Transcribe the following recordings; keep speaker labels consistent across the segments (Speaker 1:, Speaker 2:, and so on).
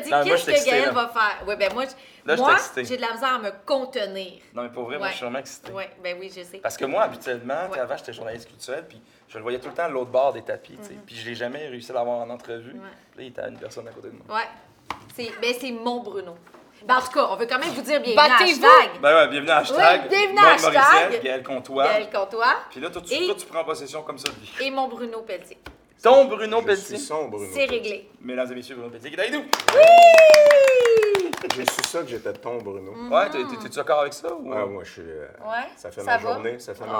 Speaker 1: dit,
Speaker 2: Non, moi,
Speaker 1: qu'est-ce
Speaker 2: je
Speaker 1: que
Speaker 2: suis
Speaker 1: Gaël
Speaker 2: excité,
Speaker 1: va faire? Oui, ben moi,
Speaker 2: Là, je suis excité.
Speaker 1: j'ai de la misère à me contenir.
Speaker 2: Non, mais pour vrai, moi, je suis vraiment excité.
Speaker 1: Oui, ben oui, je sais.
Speaker 2: Parce que moi, habituellement,
Speaker 1: Ouais.
Speaker 2: avant, j'étais journaliste culturel, puis je le voyais tout le temps à l'autre bord des tapis, tu sais. Puis je l'ai jamais réussi à l'avoir en entrevue.
Speaker 1: Ouais.
Speaker 2: Puis là, il était à une personne à côté de moi.
Speaker 1: Ouais. C'est mon Bruno. Ben, en tout cas, on veut quand même vous dire bienvenue
Speaker 3: Battez-vous!
Speaker 1: à hashtag.
Speaker 2: Ben ouais, bienvenue à hashtag.
Speaker 1: Oui, bienvenue à
Speaker 2: Maude
Speaker 1: hashtag.
Speaker 2: Morissette, Gaël Comtois.
Speaker 1: Gaël Comtois.
Speaker 2: Puis là, toi,
Speaker 1: Et-
Speaker 2: tu prends possession comme ça de lui.
Speaker 1: Et mon Bruno Pelletier.
Speaker 2: Ton Bruno
Speaker 4: Je
Speaker 2: Pelletier.
Speaker 4: suis son Bruno.
Speaker 1: C'est réglé.
Speaker 2: Mesdames et messieurs, Bruno Pelletier qui est avec nous.
Speaker 4: J'ai su ça que j'étais ton Bruno.
Speaker 2: Ouais, t'es-tu d'accord avec ça? Ou...
Speaker 4: Ah, moi, je suis.
Speaker 1: Ouais.
Speaker 4: Ça fait
Speaker 1: Ça
Speaker 4: ma
Speaker 1: va?
Speaker 4: journée. Ça fait ma
Speaker 2: Ah!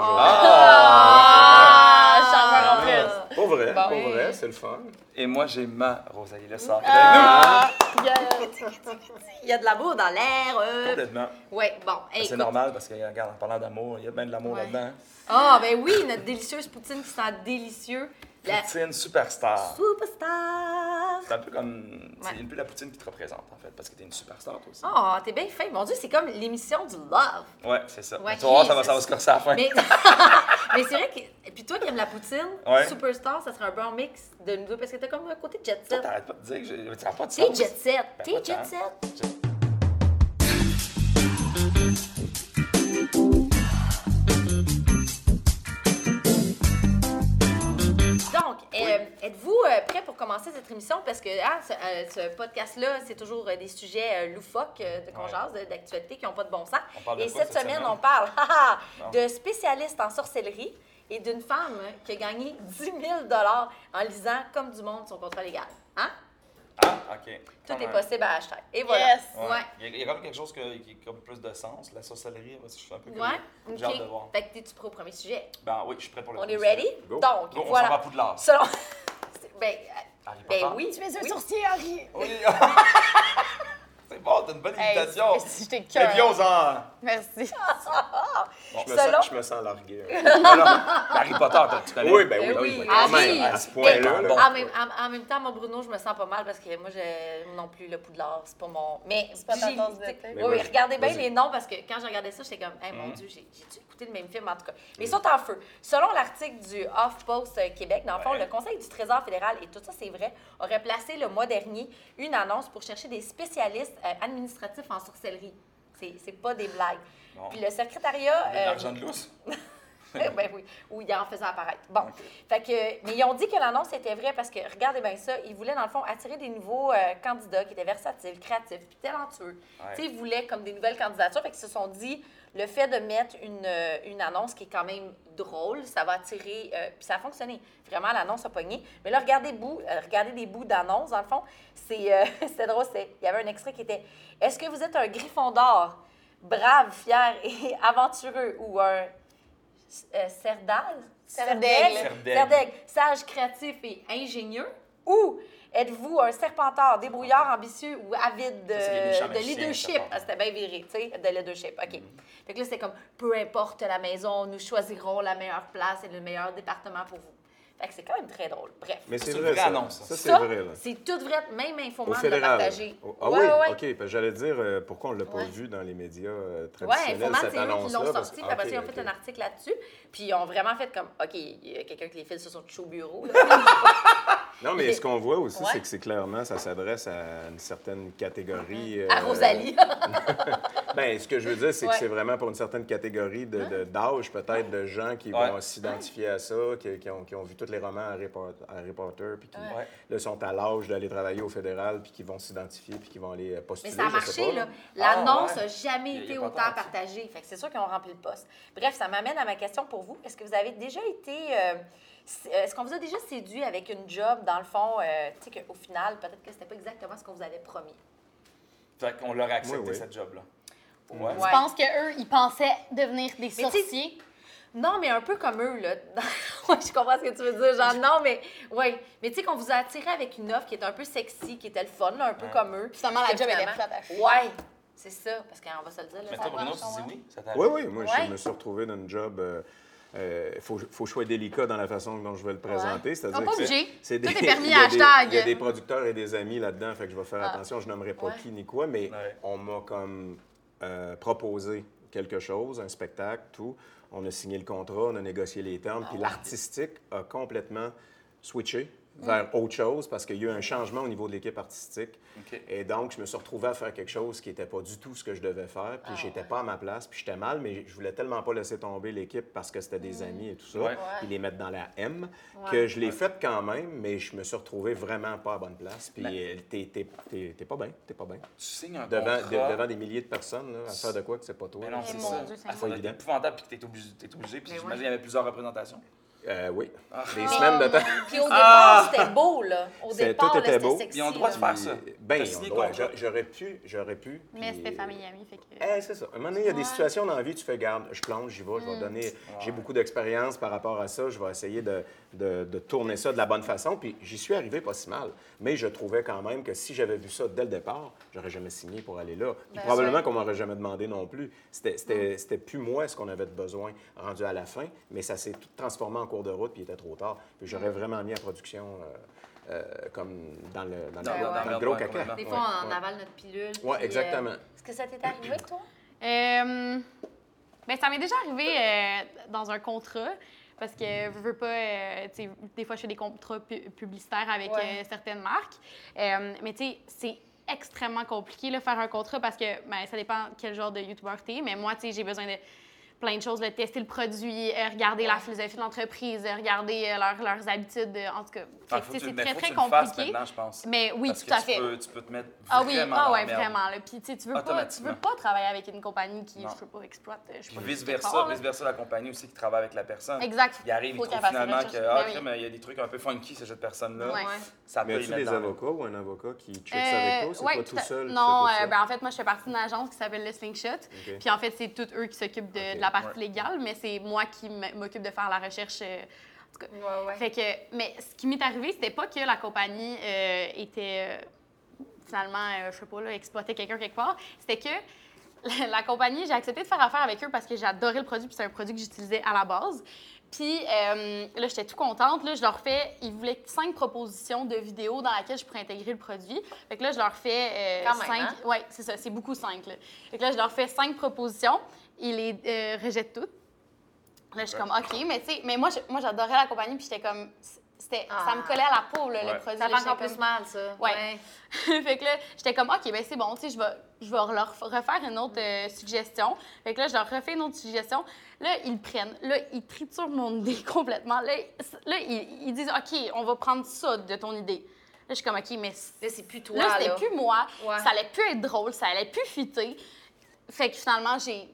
Speaker 3: Ah, charmeur en plus.
Speaker 4: journée. Pour vrai,
Speaker 3: Bon.
Speaker 4: pour vrai, c'est le fun.
Speaker 2: Et moi, j'ai ma Rosalie Lessard qui est avec
Speaker 1: Il y a de l'amour dans l'air.
Speaker 2: nous. Complètement.
Speaker 1: Oui, bon.
Speaker 2: C'est
Speaker 1: écoute.
Speaker 2: normal parce que, regarde, en parlant d'amour, il y a bien de l'amour
Speaker 1: Ouais.
Speaker 2: là-dedans.
Speaker 1: Ah, ben oui, notre délicieuse poutine qui sent délicieux. La
Speaker 2: Poutine superstar.
Speaker 1: superstar.
Speaker 2: C'est un peu comme. C'est
Speaker 1: Ouais.
Speaker 2: un peu la poutine qui te représente, en fait, parce que t'es une superstar, toi aussi.
Speaker 1: Oh, t'es bien fin. Mon Dieu, c'est comme l'émission du love.
Speaker 2: Ouais, c'est ça.
Speaker 1: Ouais,
Speaker 2: Tu vas voir, ça va
Speaker 1: Jesus.
Speaker 2: se corser à la fin.
Speaker 1: Mais, mais c'est vrai que. Et puis toi qui aimes la poutine,
Speaker 2: Ouais.
Speaker 1: superstar, ça serait un bon mix de nous deux parce que t'as comme un côté jet
Speaker 2: Toi,
Speaker 1: set.
Speaker 2: t'arrêtes pas de dire que ça n'a pas de
Speaker 1: T'es
Speaker 2: sens.
Speaker 1: jet set.
Speaker 2: Ben,
Speaker 1: T'es
Speaker 2: pas
Speaker 1: jet
Speaker 2: tant.
Speaker 1: set. Donc, êtes-vous prêts pour commencer cette émission? Parce que ce podcast-là, c'est toujours des sujets loufoques qu'on
Speaker 2: Ouais.
Speaker 1: jase, d'actualité qui n'ont pas de bon sens.
Speaker 2: On parle de
Speaker 1: Et
Speaker 2: quoi
Speaker 1: cette
Speaker 2: cette
Speaker 1: semaine,
Speaker 2: semaine?
Speaker 1: on parle
Speaker 2: Non.
Speaker 1: de spécialistes en sorcellerie et d'une femme qui a gagné 10 000 en lisant comme du monde son contrat légal. Hein?
Speaker 2: Ah, OK.
Speaker 1: Tout
Speaker 2: Quand
Speaker 1: est
Speaker 2: même.
Speaker 1: possible à hashtag. Et voilà.
Speaker 3: Yes.
Speaker 2: Ouais.
Speaker 1: Ouais.
Speaker 2: Il y a comme quelque chose qui a comme plus de sens. La sorcellerie, moi, je suis un peu curieux.
Speaker 1: Ouais.
Speaker 2: J'ai hâte de voir.
Speaker 1: OK. Fait que t'es-tu prêt au premier sujet?
Speaker 2: Ben oui, je suis prêt pour le
Speaker 1: On est
Speaker 2: premier
Speaker 1: ready?
Speaker 2: sujet.
Speaker 4: Go.
Speaker 1: Donc,
Speaker 2: Go, on s'en
Speaker 1: voilà.
Speaker 2: va à Poudlard.
Speaker 1: Selon... ben,
Speaker 2: Harry
Speaker 1: ben
Speaker 2: Potter.
Speaker 1: oui.
Speaker 3: Tu mets un
Speaker 1: Oui.
Speaker 3: sourcil, Harry.
Speaker 2: Oui. C'est bon, t'as une bonne
Speaker 3: Hey,
Speaker 2: imitation.
Speaker 3: j'étais
Speaker 2: Mais
Speaker 3: cœur.
Speaker 2: viens-en.
Speaker 3: Merci.
Speaker 1: Selon-
Speaker 4: Je me sens largué.
Speaker 2: Alors, Harry Potter, tu connais?
Speaker 4: Oui, ben
Speaker 1: Ben
Speaker 4: oui,
Speaker 1: oui.
Speaker 4: oui.
Speaker 1: Ah
Speaker 4: Quand même,
Speaker 1: oui.
Speaker 4: à ce point-là.
Speaker 2: Bon.
Speaker 4: là.
Speaker 1: En même temps, mon Bruno, je me sens pas mal parce que moi, non plus, le Poudlard, c'est pas mon... Mais
Speaker 3: C'est pas ta
Speaker 1: j'ai-
Speaker 3: tasse de thé.
Speaker 1: Oui,
Speaker 4: Mais
Speaker 1: oui,
Speaker 4: vas-y,
Speaker 1: regardez bien
Speaker 4: vas-y.
Speaker 1: les noms parce que quand j'ai regardé ça, j'étais comme, hey, mon Dieu, j'ai-tu écouté le même film en tout cas? Mais ils sont en feu. Selon l'article du HuffPost Québec, dans le fond,
Speaker 2: Ouais.
Speaker 1: le Conseil du Trésor fédéral, et tout ça, c'est vrai, aurait placé le mois dernier une annonce pour chercher des spécialistes administratifs en sorcellerie. C'est pas des blagues.
Speaker 2: Non.
Speaker 1: Puis le secrétariat...
Speaker 2: De l'argent de lousse?
Speaker 1: Ben oui, ou il en faisait apparaître. Bon, fait que, mais ils ont dit que l'annonce était vraie parce que, regardez bien ça, ils voulaient dans le fond attirer des nouveaux candidats qui étaient versatiles, créatifs, puis talentueux.
Speaker 2: Ouais.
Speaker 1: Tu sais, ils voulaient comme des nouvelles candidatures, fait qu'ils se sont dit, le fait de mettre une annonce qui est quand même drôle, ça va attirer, puis ça a fonctionné. Vraiment, l'annonce a pogné. Mais là, regardez des bouts d'annonce, dans le fond, c'était drôle, il y avait un extrait qui était « Est-ce que vous êtes un Gryffondor, brave, fier et aventureux, ou un... Cerdal?
Speaker 3: Cerdaigle.
Speaker 1: Cerdaigle, sage, créatif et ingénieux? Ou êtes-vous un serpentard, débrouillard, ambitieux ou avide
Speaker 2: Ça, c'est les méchants
Speaker 1: de
Speaker 2: chiens,
Speaker 1: leadership?
Speaker 2: serpentard.
Speaker 1: Ah, c'était bien viré, tu sais, de leadership. OK. Fait que là, c'était comme, peu importe la maison, nous choisirons la meilleure place et le meilleur département pour vous. Fait que c'est quand même très drôle. Bref.
Speaker 4: Mais c'est
Speaker 2: C'est une
Speaker 4: vrai,
Speaker 2: vraie
Speaker 4: ça.
Speaker 2: annonce, ça.
Speaker 4: Ça, c'est vrai, là.
Speaker 1: C'est tout vrai, même
Speaker 4: Au
Speaker 1: Infoman l'a
Speaker 4: fédéral.
Speaker 1: partagé.
Speaker 4: Ah
Speaker 1: Ouais,
Speaker 4: oui?
Speaker 1: ouais, ouais.
Speaker 4: OK. Parce que j'allais dire pourquoi on ne l'a pas
Speaker 1: Ouais.
Speaker 4: vu dans les médias
Speaker 1: Ouais,
Speaker 4: traditionnels,
Speaker 1: Infoman,
Speaker 4: cette
Speaker 1: c'est eux qui
Speaker 4: annonce-là.
Speaker 1: l'ont
Speaker 4: parce-
Speaker 1: sorti, puis après ça, ils ont
Speaker 4: OK,
Speaker 1: fait
Speaker 4: OK.
Speaker 1: un article là-dessus. Puis ils ont vraiment fait comme, OK, il y a quelqu'un qui les file sur son chaud bureau. Là.
Speaker 4: Non, mais ce qu'on voit aussi,
Speaker 1: Ouais.
Speaker 4: c'est que c'est clairement, ça s'adresse à une certaine catégorie.
Speaker 1: À Rosalie.
Speaker 4: Ben, ce que je veux dire, c'est
Speaker 1: Ouais.
Speaker 4: que c'est vraiment pour une certaine catégorie d'âge, peut-être, de gens qui
Speaker 2: Ouais.
Speaker 4: vont s'identifier à ça, qui ont vu tous les romans Harry Potter, puis qui
Speaker 2: Ouais.
Speaker 4: là, sont à l'âge d'aller travailler au fédéral, puis qui vont s'identifier, puis qui vont aller
Speaker 1: Mais
Speaker 4: postuler.
Speaker 1: ça a
Speaker 4: je sais
Speaker 1: marché,
Speaker 4: pas,
Speaker 1: là. L'annonce
Speaker 2: ouais.
Speaker 1: n'a jamais
Speaker 2: Il y a
Speaker 1: été
Speaker 2: pas
Speaker 1: autant
Speaker 2: tant là-dessus.
Speaker 1: partagée. Fait que c'est sûr qu'ils ont rempli le poste. Bref, ça m'amène à ma question pour vous. Est-ce que vous avez déjà été... est-ce qu'on vous a déjà séduit avec une job, dans le fond, tu sais, qu'au final, peut-être que c'était pas exactement ce qu'on vous avait promis?
Speaker 2: Fait qu'on leur a accepté
Speaker 4: Oui, oui.
Speaker 2: cette job-là. Ouais.
Speaker 1: Ouais.
Speaker 3: Je pense qu'eux, ils pensaient devenir des
Speaker 1: tu sais,
Speaker 3: sorciers.
Speaker 1: Non, mais un peu comme eux, là. Ouais, je comprends ce que tu veux dire. Genre, non, mais... Oui. Mais tu sais qu'on vous a attiré avec une offre qui était un peu sexy, qui était le fun, là, un peu
Speaker 2: Ouais.
Speaker 1: comme eux.
Speaker 3: Puis finalement, la
Speaker 1: Que
Speaker 3: job, elle est
Speaker 1: finalement-
Speaker 3: plate à chier.
Speaker 1: Ouais, c'est ça. Parce qu'on va se le dire, là,
Speaker 2: Mais
Speaker 1: ça
Speaker 2: toi, Bruno,
Speaker 1: marche,
Speaker 2: tu dis
Speaker 1: ouais.
Speaker 2: oui? Ça t'arrive?
Speaker 4: Oui, oui. Moi,
Speaker 1: Ouais.
Speaker 4: je me suis retrouvé dans une job. Faut que je sois délicat dans la façon dont je vais le présenter. C'est-à-dire
Speaker 3: Non, pas
Speaker 4: que
Speaker 3: obligé.
Speaker 4: c'est
Speaker 3: Tout est permis,
Speaker 4: il y a des-
Speaker 3: hashtag.
Speaker 4: Il y a des producteurs et des amis là-dedans, fait que je vais faire
Speaker 3: Ah.
Speaker 4: attention. Je nommerai pas
Speaker 1: Ouais.
Speaker 4: qui ni quoi, mais
Speaker 2: Ouais.
Speaker 4: on m'a comme proposé quelque chose, un spectacle, tout. On a signé le contrat, on a négocié les termes, puis l'artistique a complètement switché. vers autre chose parce qu'il y a eu un changement au niveau de l'équipe artistique.
Speaker 2: OK.
Speaker 4: Et donc, je me suis retrouvé à faire quelque chose qui n'était pas du tout ce que je devais faire. Puis, j'étais pas à ma place. Puis, j'étais mal, mais je voulais tellement pas laisser tomber l'équipe parce que c'était des amis et tout ça.
Speaker 2: Ouais.
Speaker 4: Puis, les mettre dans la M, que je l'ai fait quand même, mais je me suis retrouvé vraiment pas à bonne place. Puis, t'es pas bien. T'es pas bien.
Speaker 2: Tu signes un
Speaker 4: Devant,
Speaker 2: contrat.
Speaker 4: devant des milliers de personnes, là, à faire de quoi que c'est pas toi.
Speaker 2: Mais non,
Speaker 4: là.
Speaker 2: c'est
Speaker 3: mon
Speaker 2: ça.
Speaker 3: Dieu, c'est
Speaker 2: Ah, ça doit être
Speaker 4: évident.
Speaker 2: épouvantable puis que t'es obligé. Puis
Speaker 1: Mais
Speaker 2: j'imagine qu'il y avait plusieurs représentations.
Speaker 4: Oui.
Speaker 2: Ah.
Speaker 4: Des semaines de temps.
Speaker 1: Puis au départ, c'était beau, là. Au
Speaker 4: C'est-
Speaker 1: départ,
Speaker 4: tout
Speaker 1: là,
Speaker 4: était
Speaker 1: c'était
Speaker 4: beau.
Speaker 1: sexy.
Speaker 2: Ils ont le droit de
Speaker 1: là.
Speaker 2: faire ça.
Speaker 4: Ben,
Speaker 2: T'as
Speaker 4: on
Speaker 2: signé
Speaker 4: doit-
Speaker 2: contrat.
Speaker 4: j'aurais pu.
Speaker 3: Mais
Speaker 4: puis-
Speaker 3: c'était famille et amis, fait que...
Speaker 4: C'est ça. À un moment donné, il y a des situations dans la vie, tu fais garde, je plonge, j'y vais, je vais donner. J'ai beaucoup d'expérience par rapport à ça, je vais essayer de tourner ça de la bonne façon. Puis j'y suis arrivé pas si mal. Mais je trouvais quand même que si j'avais vu ça dès le départ, j'aurais jamais signé pour aller là. Puis probablement qu'on m'aurait jamais demandé non plus. C'était plus moi ce qu'on avait de besoin rendu à la fin, mais ça s'est tout transformé en cours de route, puis il était trop tard. Puis j'aurais vraiment mis en production. Comme dans le gros
Speaker 2: ouais,
Speaker 4: caca.
Speaker 2: complètement.
Speaker 1: Des fois, on avale notre pilule.
Speaker 4: Oui,
Speaker 1: puis,
Speaker 4: exactement.
Speaker 1: Est-ce que ça t'est arrivé, toi?
Speaker 3: Ben, ça m'est déjà arrivé dans un contrat, parce que veux pas, tu sais, des fois, je fais des contrats publicitaires avec
Speaker 1: Ouais.
Speaker 3: certaines marques. Mais tu sais, c'est extrêmement compliqué, là, faire un contrat, parce que ben, ça dépend quel genre de youtubeur t'es. Mais moi, tu sais, j'ai besoin de plein de choses, là, tester le produit, regarder la philosophie de l'entreprise, regarder leurs habitudes, en tout cas. Fait que, tu sais, c'est très, très compliqué.
Speaker 2: Maintenant, je pense.
Speaker 3: Mais oui,
Speaker 2: Parce
Speaker 3: tout à
Speaker 2: que
Speaker 3: fait.
Speaker 2: tu peux te mettre
Speaker 3: Ah oui,
Speaker 2: vraiment
Speaker 3: ah
Speaker 2: dans
Speaker 3: ouais,
Speaker 2: la merde.
Speaker 3: vraiment. Là. Puis tu sais, tu veux
Speaker 2: Automatiquement.
Speaker 3: pas travailler avec une compagnie qui,
Speaker 2: Non.
Speaker 3: je sais pas, exploite. Je sais
Speaker 2: Puis
Speaker 3: pas,
Speaker 2: vice-versa, la compagnie aussi qui travaille avec la personne.
Speaker 3: Exact.
Speaker 2: Il arrive, il
Speaker 3: Faut
Speaker 2: trouve
Speaker 3: qu'elle fasse ses
Speaker 2: finalement
Speaker 3: recherches.
Speaker 2: que
Speaker 3: Ben oui.
Speaker 2: crème, il y a des trucs un peu funky chez cette personne-là.
Speaker 3: Ouais.
Speaker 2: Ça peut
Speaker 4: Mais
Speaker 2: y
Speaker 4: as-tu
Speaker 2: mettre
Speaker 4: des
Speaker 2: dans le-
Speaker 4: avocats ou un avocat qui check ça avec toi? C'est
Speaker 3: ouais,
Speaker 4: pas tout seul? qui
Speaker 3: Non,
Speaker 4: fait tout ça?
Speaker 3: ben, en fait, moi, je fais partie d'une agence qui s'appelle le Slingshot. Puis en fait, c'est tous eux qui s'occupent de la partie légale, mais c'est moi qui m'occupe de faire la recherche. En tout cas.
Speaker 1: Ouais.
Speaker 3: Fait que, mais ce qui m'est arrivé, c'était pas que la compagnie était finalement, je sais pas, là, exploitait quelqu'un quelque part. C'était que la compagnie, j'ai accepté de faire affaire avec eux parce que j'adorais le produit, puis c'est un produit que j'utilisais à la base. Puis là, j'étais tout contente. Là, je leur fais, ils voulaient 5 propositions de vidéos dans lesquelles je pourrais intégrer le produit. Fait que là, je leur fais
Speaker 1: Quand même,
Speaker 3: 5.
Speaker 1: hein?
Speaker 3: Oui, c'est ça, c'est beaucoup 5. Là. Fait que là, je leur fais 5 propositions. Ils les rejettent toutes. Là, je suis comme, OK, mais tu sais, mais moi, j'adorais la compagnie, puis j'étais comme, ça me collait à la peau, là, le produit.
Speaker 1: Ça
Speaker 3: là,
Speaker 1: fait encore
Speaker 3: j'étais
Speaker 1: plus
Speaker 3: comme-
Speaker 1: mal, ça.
Speaker 3: Ouais. Fait que là, j'étais comme, OK, ben c'est bon, tu sais, je vais leur refaire une autre suggestion. Fait que là, je leur refais une autre suggestion. Là, ils le prennent. Là, ils triturent mon idée complètement. Là, ils disent, OK, on va prendre ça de ton idée. Là, je suis comme, OK, mais
Speaker 1: Là, c'est plus toi,
Speaker 3: là,
Speaker 1: là.
Speaker 3: c'était plus moi.
Speaker 1: Ouais.
Speaker 3: Ça allait plus être drôle, ça allait plus fitter. Fait que finalement, j'ai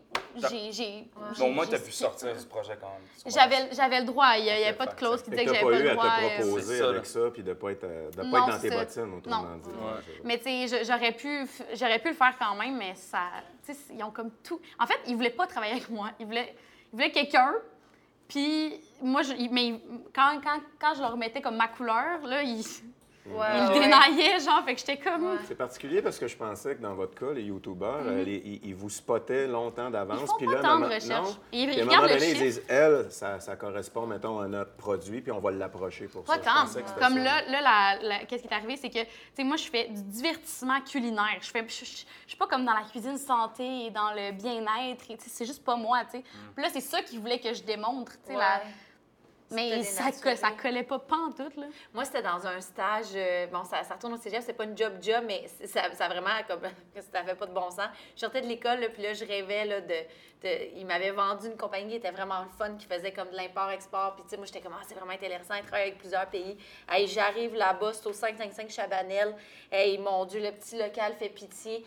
Speaker 2: Bon, moi, tu as pu sortir du projet quand même.
Speaker 3: J'avais le droit. Il n'y avait pas de clause qui
Speaker 4: Fait
Speaker 3: disait
Speaker 4: que
Speaker 3: que
Speaker 4: t'as
Speaker 3: j'avais
Speaker 4: pas
Speaker 3: pas
Speaker 4: eu
Speaker 3: le
Speaker 4: à
Speaker 3: droit.
Speaker 4: te proposer
Speaker 2: c'est ça,
Speaker 4: avec
Speaker 2: là.
Speaker 4: ça, puis de pas être
Speaker 3: Non,
Speaker 4: dans tes
Speaker 3: c'est-
Speaker 4: bottines, autrement
Speaker 3: non.
Speaker 4: dit.
Speaker 2: Ouais.
Speaker 3: Mais tu sais, j'aurais pu le faire quand même, mais ça, tu sais, ils ont comme tout. En fait, ils voulaient pas travailler avec moi. Ils voulaient quelqu'un. Puis moi, mais quand je leur mettais comme ma couleur, là, ils le dénaillaient, genre. Fait que j'étais comme.
Speaker 1: Ouais.
Speaker 4: C'est particulier parce que je pensais que dans votre cas, les youtubeurs, ils vous spottaient longtemps d'avance.
Speaker 3: Ils font
Speaker 4: puis
Speaker 3: pas
Speaker 4: là,
Speaker 3: tant de
Speaker 4: moment-
Speaker 3: recherche.
Speaker 4: non.
Speaker 3: Ils
Speaker 4: Puis à un
Speaker 3: regardent
Speaker 4: moment
Speaker 3: le
Speaker 4: donné, ils
Speaker 3: chiffre.
Speaker 4: disent, elle, ça correspond, mettons, à notre produit, puis on va l'approcher pour
Speaker 3: Pas
Speaker 4: ça. Je
Speaker 3: tant.
Speaker 4: pensais que c'était
Speaker 3: Comme
Speaker 4: ça.
Speaker 3: là, qu'est-ce qui est arrivé, c'est que, tu sais, moi, je fais du divertissement culinaire. Je suis pas comme dans la cuisine santé et dans le bien-être. Tu sais, c'est juste pas moi, tu sais. Puis là, c'est ça qu'ils voulaient que je démontre, tu sais. Mais ça collait pas pantoute, là.
Speaker 1: Moi, c'était dans un stage, bon, ça retourne au cégep, c'est pas une job, mais ça vraiment, comme, ça fait pas de bon sens. Je sortais de l'école, là, puis là, je rêvais, là, ils m'avaient vendu une compagnie qui était vraiment le fun, qui faisait comme de l'import-export, puis tu sais, moi, j'étais comme, c'est vraiment intéressant, ils travaillent avec plusieurs pays. Hey, j'arrive là-bas, c'est au 555 Chabanel. Hey, mon Dieu, le petit local fait pitié.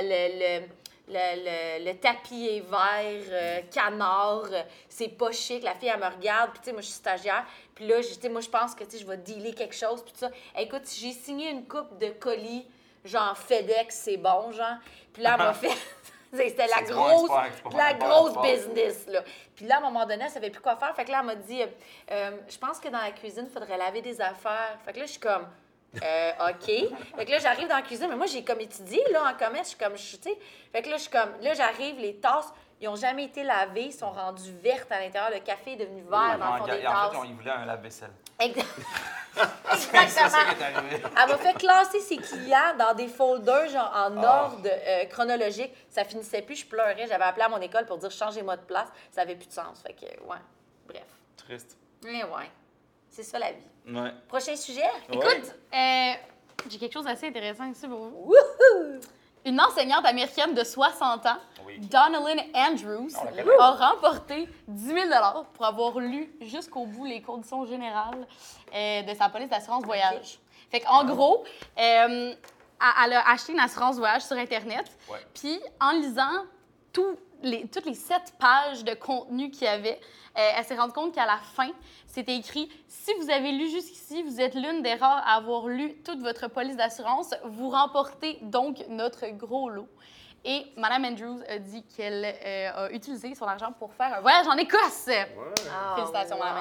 Speaker 1: Le tapis est vert, canard, c'est pas chic. La fille, elle me regarde, puis tu sais, moi, je suis stagiaire. Puis là, moi, je pense que, tu sais, je vais dealer quelque chose, puis tout ça. Écoute, j'ai signé une coupe de colis, genre FedEx, c'est bon, genre. Puis là, elle m'a fait... C'était la
Speaker 2: C'est
Speaker 1: grosse,
Speaker 2: bon export,
Speaker 1: la
Speaker 2: export,
Speaker 1: grosse
Speaker 2: export.
Speaker 1: business, là. Puis là, à un moment donné, elle savait plus quoi faire. Fait que là, elle m'a dit, je pense que dans la cuisine, il faudrait laver des affaires. Fait que là, je suis comme... OK. Fait que là, j'arrive dans la cuisine, mais moi, j'ai comme étudié, là, en commerce. Je suis comme, tu sais. Fait que là, je suis comme, là, j'arrive, les tasses, ils n'ont jamais été lavées, ils sont rendues vertes à l'intérieur. Le café est devenu vert dans le fond des
Speaker 2: En fait,
Speaker 1: tasses.
Speaker 2: ils voulaient un lave-vaisselle.
Speaker 1: Exactement.
Speaker 2: C'est ça qui est arrivé.
Speaker 1: Elle m'a fait classer ses clients dans des folders, genre en ordre chronologique. Ça finissait plus, je pleurais. J'avais appelé à mon école pour dire changez-moi de place. Ça avait plus de sens. Fait que, ouais. Bref.
Speaker 2: Triste.
Speaker 1: Mais ouais. C'est ça, la vie.
Speaker 2: Ouais.
Speaker 1: Prochain sujet?
Speaker 2: Ouais.
Speaker 3: Écoute, j'ai quelque chose d'assez intéressant ici pour vous.
Speaker 1: Wouhou!
Speaker 3: Une enseignante américaine de 60 ans,
Speaker 2: Oui.
Speaker 3: Donnelyn Andrews,
Speaker 2: On la connaît.
Speaker 3: a remporté 10 000 pour avoir lu jusqu'au bout les conditions générales de sa police d'assurance voyage. Fait qu'en gros, elle a acheté une assurance voyage sur Internet,
Speaker 2: Ouais.
Speaker 3: puis en lisant toutes les 7 pages de contenu qu'il y avait, elle s'est rendue compte qu'à la fin, c'était écrit « Si vous avez lu jusqu'ici, vous êtes l'une des rares à avoir lu toute votre police d'assurance. Vous remportez donc notre gros lot. » Et Mme Andrews a dit qu'elle a utilisé son argent pour faire un voyage en Écosse.
Speaker 1: Ah,
Speaker 3: Félicitations, Mme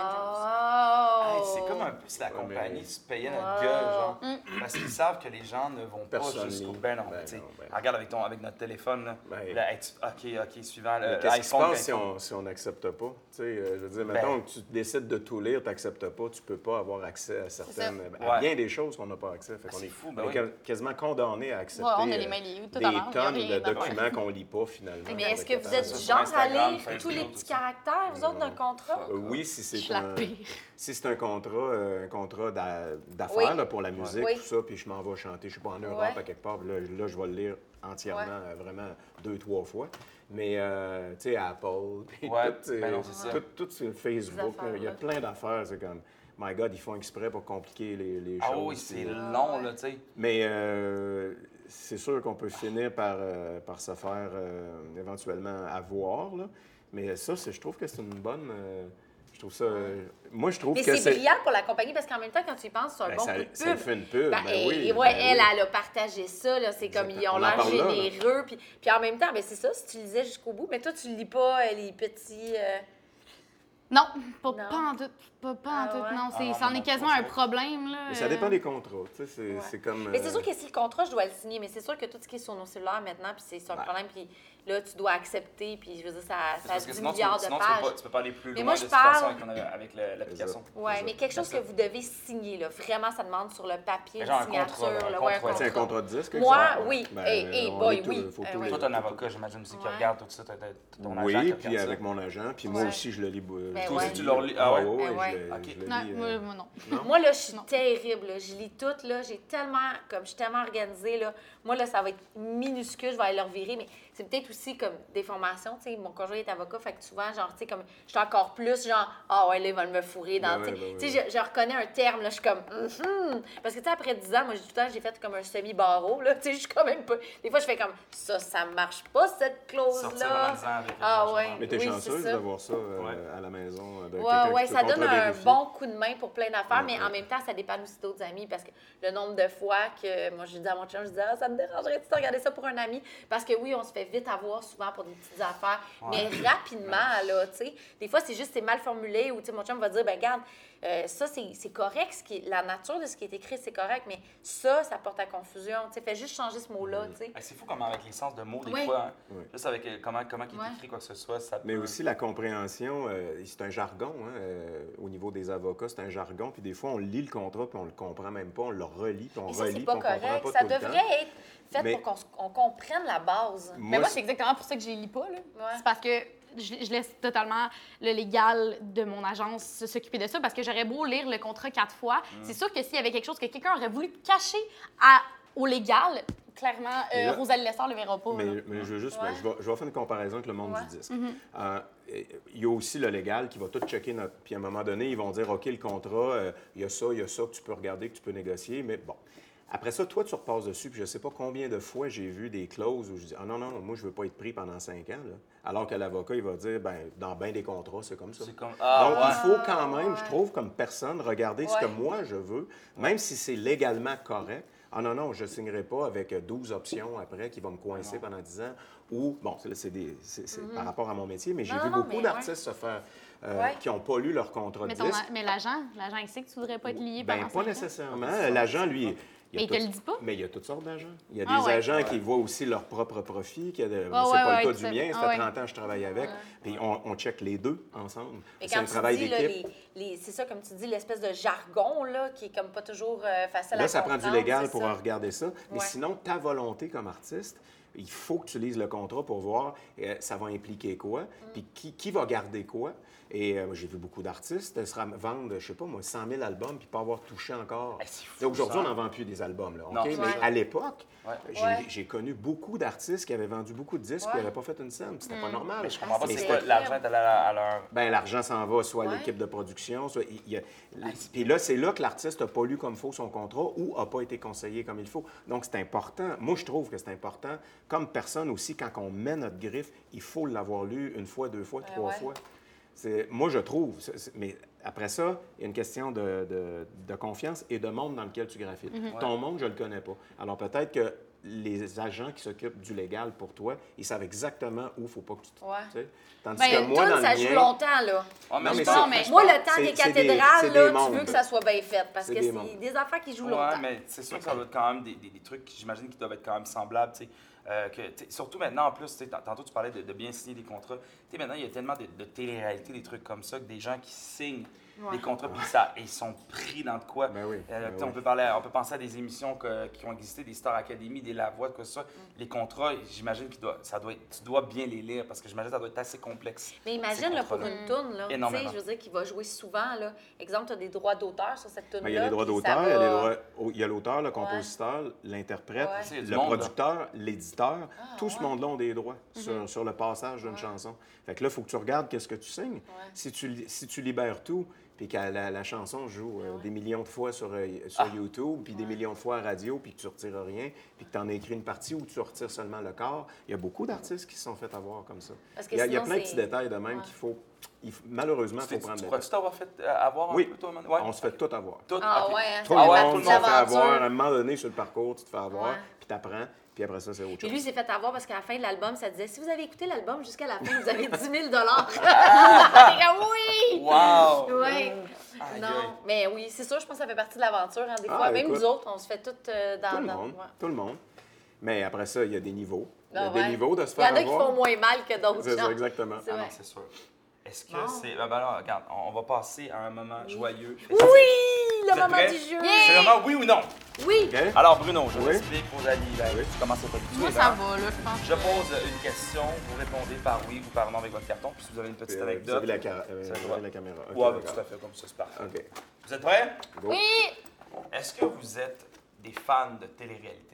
Speaker 2: Hey,
Speaker 1: wow.
Speaker 2: c'est comme un peu si la compagnie
Speaker 4: mais-
Speaker 2: se payait notre
Speaker 1: Wow.
Speaker 2: gueule, genre. Parce qu'ils savent que les gens ne vont pas
Speaker 4: Personne
Speaker 2: jusqu'au...
Speaker 4: n'y-
Speaker 2: Ben non,
Speaker 4: ben
Speaker 2: tu sais.
Speaker 4: non, ben non.
Speaker 2: Regarde avec notre téléphone, là.
Speaker 4: Ben-
Speaker 2: Là, hey, OK, suivant.
Speaker 4: Mais qu'est-ce qui se
Speaker 2: iPhone,
Speaker 4: passe
Speaker 2: ben,
Speaker 4: si on n'accepte pas? Tu sais, je veux dire, mettons que tu décides de tout lire, tu n'acceptes pas, tu peux pas avoir accès à certaines... à
Speaker 2: Ouais.
Speaker 4: bien des choses qu'on n'a pas accès. Fait qu'on
Speaker 2: c'est
Speaker 4: est,
Speaker 2: fou, ben
Speaker 4: on est
Speaker 2: oui.
Speaker 4: quasiment condamné à accepter
Speaker 3: Ouais, on a les mails liés, tout
Speaker 4: des
Speaker 3: à l'heure, il y a
Speaker 4: tonnes
Speaker 3: rien
Speaker 4: de
Speaker 3: dedans.
Speaker 4: documents qu'on lit pas, finalement.
Speaker 1: Mais est-ce que
Speaker 4: avec
Speaker 1: vous
Speaker 4: le
Speaker 1: êtes
Speaker 4: temps.
Speaker 1: du
Speaker 2: sur
Speaker 1: genre à
Speaker 2: Instagram,
Speaker 1: lire
Speaker 2: Facebook,
Speaker 1: tous les
Speaker 2: tout
Speaker 1: petits
Speaker 2: ça.
Speaker 1: caractères, vous autres, d'un contrat?
Speaker 4: Oui, si
Speaker 3: Je
Speaker 4: c'est
Speaker 3: suis la
Speaker 4: un...
Speaker 3: pire.
Speaker 4: Si c'est un contrat d'affaires
Speaker 1: Oui.
Speaker 4: là, pour la musique,
Speaker 1: Oui.
Speaker 4: tout ça, puis je m'en vais chanter, je suis pas en Europe
Speaker 1: Ouais.
Speaker 4: à quelque part, puis là, je vais le lire entièrement, vraiment 2-3 fois. Mais, tu sais, Apple, puis
Speaker 2: Ouais,
Speaker 4: tout,
Speaker 2: ben non, c'est ça.
Speaker 4: tout sur Facebook,
Speaker 1: affaires,
Speaker 4: il y a
Speaker 1: là.
Speaker 4: plein d'affaires, c'est comme, my God, ils font exprès pour compliquer les
Speaker 2: Ah
Speaker 4: choses.
Speaker 2: oui, c'est
Speaker 4: puis,
Speaker 2: long, là, tu sais.
Speaker 4: mais c'est sûr qu'on peut finir par se faire éventuellement avoir, là. Mais ça, je trouve que c'est une bonne... je trouve ça... moi, je trouve
Speaker 1: Mais
Speaker 4: que
Speaker 1: c'est brillant pour la compagnie parce qu'en même temps, quand tu y penses, c'est un
Speaker 4: Ben,
Speaker 1: bon
Speaker 4: ça,
Speaker 1: coup de
Speaker 4: ça
Speaker 1: pub.
Speaker 4: fait une pub,
Speaker 1: Ben,
Speaker 4: ben oui.
Speaker 1: et
Speaker 4: ben
Speaker 1: ouais,
Speaker 4: oui.
Speaker 1: elle a partagé ça. Là, c'est comme, ils ont
Speaker 4: On en
Speaker 1: l'air
Speaker 4: parle là, là.
Speaker 1: généreux. Puis en même temps, ben, c'est ça, si tu lisais jusqu'au bout. Mais toi, tu lis pas les petits...
Speaker 3: Non, pas
Speaker 1: Non.
Speaker 3: en tout. Pas
Speaker 1: Ah
Speaker 3: en tout,
Speaker 1: ouais?
Speaker 3: non.
Speaker 2: Ah non,
Speaker 3: C'en
Speaker 2: non,
Speaker 3: est quasiment
Speaker 2: pas
Speaker 3: un
Speaker 2: ça.
Speaker 3: problème, là.
Speaker 4: Mais ça dépend des contrats, tu sais,
Speaker 1: Ouais.
Speaker 4: c'est comme...
Speaker 1: Mais c'est sûr que si le contrat, je dois le signer. Mais c'est sûr que tout ce qui est sur nos cellulaires maintenant, puis c'est un
Speaker 4: Ben.
Speaker 1: problème. Puis là, tu dois accepter. Puis je veux dire, ça a
Speaker 2: Parce que
Speaker 1: 10
Speaker 2: sinon,
Speaker 1: milliards de
Speaker 2: tu
Speaker 1: pages.
Speaker 2: peux pas aller plus
Speaker 1: Mais
Speaker 2: loin
Speaker 1: moi,
Speaker 2: de
Speaker 1: je
Speaker 2: toute façon
Speaker 1: parle-
Speaker 2: avec l'application.
Speaker 1: Oui, mais quelque chose
Speaker 2: C'est
Speaker 1: que
Speaker 2: ça.
Speaker 1: vous devez signer, là. Vraiment, ça demande sur le papier,
Speaker 2: Mais
Speaker 1: de
Speaker 2: genre un
Speaker 1: signature.
Speaker 2: contrat,
Speaker 1: là,
Speaker 2: un
Speaker 1: ouais, un
Speaker 2: contrat.
Speaker 4: C'est un contrat de disque,
Speaker 1: Moi,
Speaker 4: exemple?
Speaker 1: oui.
Speaker 4: Ben,
Speaker 1: Et
Speaker 4: on
Speaker 1: boy,
Speaker 4: lit tout,
Speaker 1: oui.
Speaker 4: faut tout
Speaker 1: Oui.
Speaker 4: lire.
Speaker 2: Toi, t'as un avocat, j'imagine aussi, qui
Speaker 1: Ouais.
Speaker 2: regarde tout ça. T'as ton agent
Speaker 4: Oui,
Speaker 2: qui
Speaker 4: puis
Speaker 2: regarde
Speaker 4: avec
Speaker 2: ça.
Speaker 4: mon agent, puis moi
Speaker 1: Ouais.
Speaker 4: aussi, je le lis.
Speaker 1: Ben
Speaker 4: je
Speaker 1: ouais.
Speaker 4: le
Speaker 2: Tu le relis? Ah ouais?
Speaker 4: oui,
Speaker 1: Ben ouais.
Speaker 2: Ok.
Speaker 4: je le
Speaker 3: Non,
Speaker 4: lis.
Speaker 3: moi, non.
Speaker 4: Non?
Speaker 1: Moi, là, je suis
Speaker 3: Non.
Speaker 1: terrible. Là. Je lis tout. Là. Je suis tellement organisée. Là. Moi, là, ça va être minuscule. Je vais aller leur virer. Mais c'est peut-être aussi comme des formations. Tu sais, mon conjoint est avocat. Fait que souvent, genre, tu sais, comme, je suis encore plus, genre, ah ouais, là, ils vont me fourrer dans.
Speaker 4: Ben
Speaker 1: tu sais.
Speaker 4: ouais, ben ouais,
Speaker 1: Tu sais, je reconnais un terme. Là, je suis comme, Parce que, tu sais, après 10 ans, moi, tout le temps, j'ai fait comme un semi-barreau. Là. Tu sais, je suis quand même pas. Des fois, je fais comme, ça marche pas, cette
Speaker 2: Sortir
Speaker 1: clause-là.
Speaker 2: en disant avec
Speaker 1: Ah ouais.
Speaker 4: Mais t'es
Speaker 1: Oui,
Speaker 4: chanceuse
Speaker 1: c'est ça.
Speaker 4: d'avoir ça
Speaker 2: Ouais.
Speaker 4: à la maison. De
Speaker 1: Oui,
Speaker 4: quelqu'un
Speaker 1: ouais,
Speaker 4: qui peut
Speaker 1: ça donne un
Speaker 4: contre-vérifier.
Speaker 1: bon coup de main pour plein d'affaires, mais
Speaker 4: Ouais,
Speaker 1: en
Speaker 4: ouais.
Speaker 1: même temps, ça dépend aussi d'autres amis parce que le nombre de fois que moi, je dis à mon chum, je dis, ça me dérangerait de regarder ça pour un ami parce que oui, on se fait vite avoir souvent pour des petites affaires, mais rapidement, là, tu sais, des fois, c'est mal formulé ou, tu sais, mon chum va dire, ben regarde, ça, c'est correct, la nature de ce qui est écrit, c'est correct, mais ça porte à confusion, tu sais, fais juste changer ce mot-là, tu sais.
Speaker 2: Hey, c'est fou comment avec les sens de mots, des
Speaker 1: Oui.
Speaker 2: fois, hein,
Speaker 4: Oui.
Speaker 2: juste avec comment il est
Speaker 1: Ouais.
Speaker 2: écrit quoi que ce soit, ça
Speaker 4: Mais
Speaker 2: peut-
Speaker 4: aussi la compréhension, c'est un jargon, hein, au niveau des avocats, c'est un jargon. Puis des fois, on lit le contrat, puis on le comprend même pas, on le relit, puis on
Speaker 1: Et ça,
Speaker 4: relit,
Speaker 1: c'est
Speaker 4: puis
Speaker 1: pas
Speaker 4: on comprend
Speaker 1: correct,
Speaker 4: pas
Speaker 1: ça
Speaker 4: tout le temps.
Speaker 1: devrait être fait
Speaker 4: Mais-
Speaker 1: pour qu'on comprenne la base.
Speaker 3: Mais moi, c'est exactement pour ça que je les lis pas. Là.
Speaker 1: Ouais.
Speaker 3: C'est parce que je laisse totalement le légal de mon agence s'occuper de ça parce que j'aurais beau lire le contrat 4 fois. C'est sûr que s'il y avait quelque chose que quelqu'un aurait voulu cacher au légal, clairement,
Speaker 4: Mais là-
Speaker 3: Rosalie Lessard le verra pas. là.
Speaker 4: Mais je veux juste,
Speaker 1: Ouais.
Speaker 4: je vais faire une comparaison avec le monde
Speaker 1: Ouais.
Speaker 4: du disque. Il y a aussi le légal qui va tout checker notre. Puis à un moment donné, ils vont dire OK, le contrat, il y a ça que tu peux regarder, que tu peux négocier. Mais bon. Après ça, toi, tu repasses dessus, puis je ne sais pas combien de fois j'ai vu des clauses où je dis ah non, moi, je ne veux pas être pris pendant 5 ans. Là. Alors que l'avocat, il va dire ben dans bien des contrats, c'est comme ça.
Speaker 2: C'est comme
Speaker 4: Donc,
Speaker 2: ouais.
Speaker 4: il faut quand même, je trouve, comme personne, regarder ce que
Speaker 1: Ouais.
Speaker 4: moi je veux, même si c'est légalement correct. Ah non, je ne signerai pas avec 12 options après qui vont me coincer pendant 10 ans. Ou, bon, c'est par rapport à mon métier, mais j'ai
Speaker 1: Non,
Speaker 4: vu
Speaker 1: non,
Speaker 4: beaucoup
Speaker 1: mais
Speaker 4: d'artistes se faire,
Speaker 1: Ouais.
Speaker 4: qui n'ont pas lu leur contrat de
Speaker 3: Mais,
Speaker 4: disque.
Speaker 3: mais l'agent, il sait que tu voudrais pas être lié
Speaker 4: Ben,
Speaker 3: pendant
Speaker 4: pas
Speaker 3: 5 ans.
Speaker 4: nécessairement. L'agent, lui.
Speaker 3: Mais il te le dit pas?
Speaker 4: Mais il y a toutes sortes d'agents. Il y a
Speaker 3: Ah
Speaker 4: des
Speaker 3: ouais.
Speaker 4: agents qui voient aussi leur propre profit. C'est
Speaker 3: ouais,
Speaker 4: pas
Speaker 3: ouais,
Speaker 4: le cas
Speaker 3: tout
Speaker 4: du
Speaker 3: à
Speaker 4: mien.
Speaker 3: fait.
Speaker 4: Ça
Speaker 3: Ah
Speaker 4: fait
Speaker 3: ouais.
Speaker 4: 30 ans que je travaille avec. Puis on check les deux ensemble.
Speaker 1: Mais
Speaker 4: C'est
Speaker 1: quand
Speaker 4: un
Speaker 1: tu
Speaker 4: travail
Speaker 1: dis, là,
Speaker 4: d'équipe.
Speaker 1: c'est ça, comme tu dis, l'espèce de jargon, là, qui est comme pas toujours facile à
Speaker 4: Là, ça
Speaker 1: comprendre.
Speaker 4: prend du légal
Speaker 1: c'est
Speaker 4: pour
Speaker 1: ça.
Speaker 4: regarder ça. Mais
Speaker 1: Ouais.
Speaker 4: sinon, ta volonté comme artiste, Il faut que tu lises le contrat pour voir ça va impliquer quoi, puis qui va garder quoi. Et j'ai vu beaucoup d'artistes se vendre, je sais pas moi, 100 000 albums puis pas avoir touché encore.
Speaker 2: C'est fou,
Speaker 4: Aujourd'hui,
Speaker 2: ça.
Speaker 4: on n'en vend plus des albums, là,
Speaker 2: Non,
Speaker 4: OK?
Speaker 2: c'est
Speaker 4: Mais
Speaker 2: ça.
Speaker 4: à l'époque,
Speaker 1: Ouais.
Speaker 4: j'ai connu beaucoup d'artistes qui avaient vendu beaucoup de disques qui n'avaient pas fait une scène. C'était pas normal.
Speaker 2: Mais je comprends pas,
Speaker 1: c'est
Speaker 2: c'est
Speaker 1: vrai.
Speaker 2: quoi l'argent est allé à leur...
Speaker 4: Ben, l'argent s'en va soit à
Speaker 1: Ouais.
Speaker 4: l'équipe de production, soit puis là, c'est là que l'artiste n'a pas lu comme il faut son contrat ou n'a pas été conseillé comme il faut. Donc, c'est important. Moi, je trouve que c'est important. Comme personne aussi, quand on met notre griffe, il faut l'avoir lu une fois, 2 fois, 3
Speaker 1: ouais.
Speaker 4: fois. Moi, je trouve. Mais après ça, il y a une question de confiance et de monde dans lequel tu graffites. Ton monde, je ne le connais pas. Alors, peut-être que les agents qui s'occupent du légal pour toi, ils savent exactement où il ne faut pas que tu te...
Speaker 1: Ouais.
Speaker 4: tu sais. Tandis
Speaker 3: Ben,
Speaker 4: que
Speaker 1: Une
Speaker 4: moi,
Speaker 1: toune,
Speaker 4: dans
Speaker 1: ça
Speaker 4: le
Speaker 1: joue
Speaker 4: mien...
Speaker 1: longtemps, là.
Speaker 2: Ah,
Speaker 4: Non, mais
Speaker 3: Non,
Speaker 4: c'est-
Speaker 3: mais-
Speaker 1: Moi, le temps des
Speaker 4: c'est des
Speaker 1: cathédrales, là, tu
Speaker 4: mondes.
Speaker 1: veux que ça soit bien fait parce
Speaker 4: C'est
Speaker 1: que
Speaker 4: des
Speaker 1: c'est
Speaker 4: mondes.
Speaker 1: des affaires qui jouent
Speaker 2: Ouais,
Speaker 1: longtemps.
Speaker 2: mais c'est sûr que ça doit être quand même des trucs, j'imagine, qui doivent être quand même semblables, tu sais. Surtout maintenant, en plus, tu sais, tantôt tu parlais de bien signer des contrats. Tu sais, maintenant, il y a tellement de télé-réalité, des trucs comme ça, que des gens qui signent des contrats, puis ils sont pris dans de quoi.
Speaker 4: Ben oui, ben
Speaker 2: Tu sais,
Speaker 4: oui.
Speaker 2: on peut penser à des émissions qui ont existé, des Star Academy, des La Voix, quoi que ce soit. Les contrats, j'imagine que tu dois bien les lire, parce que j'imagine que ça doit être assez complexe.
Speaker 1: Mais imagine,
Speaker 2: ces
Speaker 1: là, pour
Speaker 2: contrats-là.
Speaker 1: une toune, là, tu sais,
Speaker 2: Énormément.
Speaker 1: je veux dire, qu'il va jouer souvent, là. Exemple, tu as des droits d'auteur sur cette toune-là.
Speaker 4: Ben, il y a les droits
Speaker 1: puis
Speaker 4: d'auteur,
Speaker 1: ça
Speaker 4: il y a
Speaker 1: va-
Speaker 4: il y a l'auteur, le compositeur, l'interprète,
Speaker 1: Ouais.
Speaker 2: Il y a du
Speaker 4: le
Speaker 2: monde, là.
Speaker 4: producteur, l'éditeur. Tout ce
Speaker 1: ouais.
Speaker 4: monde-là ont des droits sur le passage d'une chanson. Fait que là, il faut que tu regardes qu'est-ce que tu signes. Si tu libères tout, puis que la chanson joue des millions de fois sur YouTube, puis des millions de fois à radio, puis que tu ne retires rien, puis que tu en as écrit une partie où tu retires seulement le corps, il y a beaucoup d'artistes qui se sont fait avoir comme ça.
Speaker 1: Parce que
Speaker 4: Il y a
Speaker 1: sinon,
Speaker 4: plein de
Speaker 1: c'est-
Speaker 4: petits détails de même qu'il faut... malheureusement, il faut prendre
Speaker 2: Tu
Speaker 4: le
Speaker 2: crois-tu
Speaker 4: temps.
Speaker 2: t'avoir fait avoir
Speaker 4: Oui,
Speaker 2: un peu, toi, man? Ouais.
Speaker 4: on se fait tout avoir.
Speaker 2: Tout?
Speaker 1: Ah
Speaker 2: Ok.
Speaker 1: ouais, hein,
Speaker 4: Tout
Speaker 1: ça
Speaker 4: le
Speaker 1: fait
Speaker 2: ouais,
Speaker 4: monde
Speaker 1: partie
Speaker 4: se
Speaker 1: de
Speaker 4: fait avoir. À
Speaker 1: l'aventure.
Speaker 4: un moment donné, sur le parcours, tu te fais avoir,
Speaker 1: Ouais.
Speaker 4: puis tu apprends, puis après ça, c'est autre
Speaker 1: Et
Speaker 4: chose.
Speaker 1: lui, il s'est fait avoir parce qu'à la fin de l'album, ça disait si vous avez écouté l'album jusqu'à la fin, vous avez 10 000 oui!
Speaker 2: Wow!
Speaker 1: Oui!
Speaker 2: Aïe,
Speaker 1: Non,
Speaker 2: aïe.
Speaker 1: mais oui, c'est sûr, je pense que ça fait partie de l'aventure. Hein, des
Speaker 4: Ah,
Speaker 1: fois, même
Speaker 4: écoute.
Speaker 1: nous autres, on se fait tout dans...
Speaker 4: Tout le
Speaker 1: dans-
Speaker 4: monde,
Speaker 1: ouais.
Speaker 4: tout le monde. Mais après ça, il y a des niveaux. Il y a
Speaker 1: Ah
Speaker 4: des
Speaker 1: ouais.
Speaker 4: niveaux de se
Speaker 1: Il y en
Speaker 4: faire
Speaker 1: a qui
Speaker 4: avoir.
Speaker 1: font moins mal que d'autres.
Speaker 4: C'est ça,
Speaker 1: genre.
Speaker 4: exactement.
Speaker 1: C'est
Speaker 2: Ah non,
Speaker 1: vrai.
Speaker 2: c'est sûr. Est-ce que
Speaker 1: Bon.
Speaker 2: c'est... Ben alors, regarde, on va passer à un moment joyeux.
Speaker 1: Oui!
Speaker 2: Vous
Speaker 1: Le
Speaker 2: êtes
Speaker 1: moment
Speaker 2: prêts?
Speaker 1: du jeu!
Speaker 2: C'est le moment oui ou non.
Speaker 1: Oui!
Speaker 4: OK?
Speaker 2: Alors, Bruno, je
Speaker 4: Oui.
Speaker 2: t'explique aux amis. Là,
Speaker 4: Oui.
Speaker 2: Tu commences à t'habituer.
Speaker 3: Moi, ça va, là, je pense.
Speaker 2: Je pose une question, vous répondez par oui ou par non avec votre carton. Puis si vous avez une petite
Speaker 4: Vous
Speaker 2: anecdote...
Speaker 4: avez la,
Speaker 2: c'est
Speaker 4: vous
Speaker 2: vrai.
Speaker 4: avez la caméra. OK,
Speaker 2: Ouais, ben,
Speaker 4: d'accord.
Speaker 2: tout à fait, comme ça, c'est parfait.
Speaker 4: OK.
Speaker 2: Vous êtes prêts?
Speaker 4: Go.
Speaker 3: Oui!
Speaker 2: Est-ce que vous êtes des fans de télé-réalité?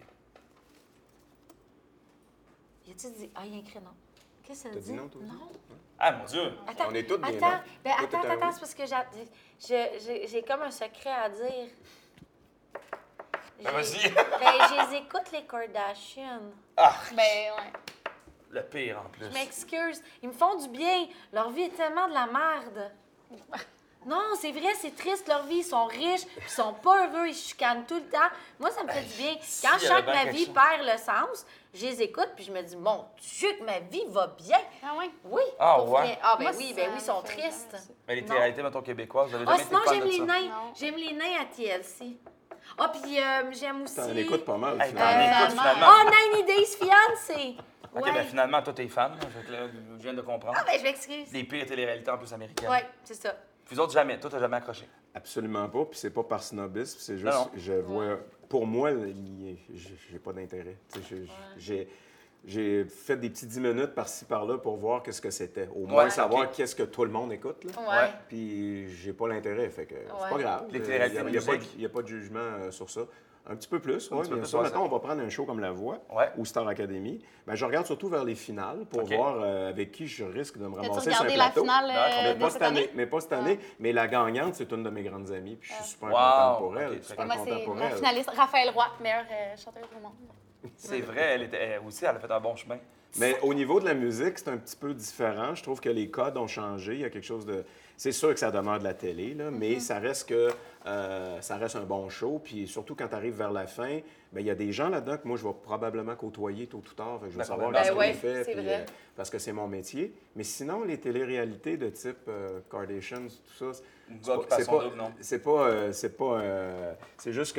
Speaker 1: Y a-tu dit... Ah, il y a écrit non. Qu'est-ce que ça
Speaker 4: T'as
Speaker 1: dit?
Speaker 4: dit non, toi aussi?
Speaker 1: Non.
Speaker 2: Ah, mon Dieu!
Speaker 1: Attends,
Speaker 4: On est toutes bien
Speaker 1: attends,
Speaker 4: non.
Speaker 1: ben,
Speaker 4: Toi, t'es un
Speaker 1: attends,
Speaker 4: oui.
Speaker 1: c'est parce que j'ai comme un secret à dire.
Speaker 2: Ben, vas-y.
Speaker 1: Ben, je les écoute, les Kardashians.
Speaker 2: Ah,
Speaker 3: Ben, ouais.
Speaker 2: le pire en plus.
Speaker 1: Je m'excuse. Ils me font du bien. Leur vie est tellement de la merde. Non, c'est vrai, c'est triste, leur vie. Ils sont riches, ils sont pas heureux, ils chicanent tout le temps. Moi, ça me fait du bien. Quand je
Speaker 2: y
Speaker 1: sens
Speaker 2: avait
Speaker 1: que
Speaker 2: bien
Speaker 1: ma
Speaker 2: quelque
Speaker 1: vie
Speaker 2: chose.
Speaker 1: perd le sens, je les écoute, puis je me dis, mon Dieu, que ma vie va bien.
Speaker 3: Ah, ouais.
Speaker 1: Oui.
Speaker 2: Ah,
Speaker 1: pour
Speaker 2: ouais?
Speaker 1: vrai. Ah, ben
Speaker 3: Moi,
Speaker 1: oui,
Speaker 3: ça
Speaker 1: ben oui,
Speaker 3: me
Speaker 1: ils sont
Speaker 3: fait
Speaker 1: tristes.
Speaker 3: jamais ça.
Speaker 2: Mais les
Speaker 1: Non.
Speaker 2: télé-réalités, mettons, québécoises, vous avez
Speaker 1: Ah,
Speaker 2: jamais
Speaker 1: sinon,
Speaker 2: été fan
Speaker 1: j'aime
Speaker 2: de
Speaker 1: les
Speaker 2: ça?
Speaker 1: nains.
Speaker 3: Non.
Speaker 1: J'aime les nains à TLC. Ah, puis j'aime aussi...
Speaker 4: T'en écoutes pas mal,
Speaker 2: Hey,
Speaker 4: finalement.
Speaker 2: t'en écoutes,
Speaker 3: finalement.
Speaker 2: finalement.
Speaker 1: Oh, 90 Days Fiancé.
Speaker 2: OK,
Speaker 1: Ouais.
Speaker 2: ben finalement, toi, t'es fan. Fait que là, je viens de comprendre.
Speaker 1: Ah, ben je m'excuse.
Speaker 2: Les pires télé-réalités en plus américaines.
Speaker 1: Oui, c'est ça.
Speaker 2: Vous autres, jamais. Toi, t'as jamais accroché.
Speaker 4: Absolument pas, puis c'est pas par snobisme, c'est juste,
Speaker 2: Non, non.
Speaker 4: je vois, pour moi, j'ai pas d'intérêt. Tu sais, j'ai fait des petits 10 minutes par-ci, par-là pour voir qu'est-ce que c'était. Au moins
Speaker 2: Ouais,
Speaker 4: savoir
Speaker 2: ok.
Speaker 4: qu'est-ce que tout le monde écoute, là.
Speaker 1: Ouais.
Speaker 4: Puis j'ai pas l'intérêt, fait que c'est
Speaker 1: Ouais.
Speaker 4: pas grave.
Speaker 2: Les
Speaker 4: Il
Speaker 2: télé-réalités
Speaker 4: n'y a,
Speaker 2: de
Speaker 4: pas de-
Speaker 2: musique.
Speaker 4: y a pas de jugement sur ça. Un petit peu plus, oui,
Speaker 2: petit peu
Speaker 4: bien
Speaker 2: plus,
Speaker 4: sûr.
Speaker 2: ouais,
Speaker 4: Maintenant,
Speaker 2: ça.
Speaker 4: on va prendre un show comme La Voix
Speaker 2: Ouais.
Speaker 4: ou Star Academy. Ben, je regarde surtout vers les finales pour
Speaker 2: Ok.
Speaker 4: voir avec qui je risque de me
Speaker 3: As-tu
Speaker 4: ramasser sur un
Speaker 3: regardé la
Speaker 4: plateau.
Speaker 3: finale
Speaker 2: Mais
Speaker 3: de
Speaker 4: Pas
Speaker 3: cette
Speaker 4: cette année, mais pas cette année. Mais la gagnante, c'est une de mes grandes amies, puis je suis super
Speaker 2: Wow.
Speaker 4: content pour elle.
Speaker 2: Ok,
Speaker 4: super
Speaker 3: Moi,
Speaker 4: content
Speaker 3: c'est
Speaker 4: pour
Speaker 3: la
Speaker 4: elle.
Speaker 3: finaliste Raphaël Roy, meilleure chanteuse au monde.
Speaker 2: C'est vrai, elle aussi, elle a fait un bon chemin.
Speaker 4: Mais au niveau de la musique, c'est un petit peu différent. Je trouve que les codes ont changé. Il y a quelque chose de... C'est sûr que ça demeure de la télé, là, mais ça reste que ça reste un bon show. Puis surtout quand tu arrives vers la fin, bien, il y a des gens là-dedans que moi, je vais probablement côtoyer tôt ou tard. Fait que je vais
Speaker 2: Ben,
Speaker 4: savoir
Speaker 2: ben
Speaker 4: ce qu'on
Speaker 1: ouais,
Speaker 4: fait.
Speaker 1: c'est
Speaker 4: puis,
Speaker 1: vrai.
Speaker 4: parce que c'est mon métier. Mais sinon, les téléréalités de type Kardashians, tout ça,
Speaker 2: Gars qui passe son double, non?
Speaker 4: c'est juste que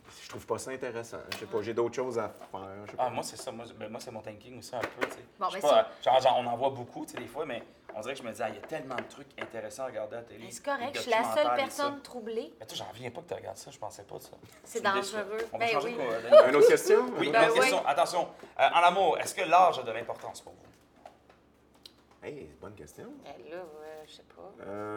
Speaker 4: je trouve pas ça intéressant. Je sais pas, j'ai d'autres choses à faire. Je sais pas.
Speaker 2: Ah, moi, c'est ça. Moi, c'est mon thinking aussi un peu, tu sais.
Speaker 1: Bon,
Speaker 2: Je sais
Speaker 1: ben,
Speaker 2: pas, genre, on en voit beaucoup, tu sais, des fois, mais on dirait que je me dis, il y a tellement de trucs intéressants à regarder à la télé.
Speaker 1: Mais c'est correct,
Speaker 2: des
Speaker 1: je suis la seule
Speaker 2: documentaires et ça.
Speaker 1: personne troublée.
Speaker 2: Mais toi, j'en reviens pas que tu regardes ça, je pensais pas de ça.
Speaker 1: C'est
Speaker 2: Tu me déçois.
Speaker 1: dangereux.
Speaker 2: On va
Speaker 1: Ben
Speaker 2: changer
Speaker 1: oui.
Speaker 2: de quoi, Dani?
Speaker 4: Une autre question?
Speaker 2: Oui,
Speaker 1: Ben
Speaker 2: une autre question. Attention, en amour, est-ce que l'âge a de l'importance pour vous?
Speaker 4: Hey, bonne question.
Speaker 1: Ben là, je sais pas.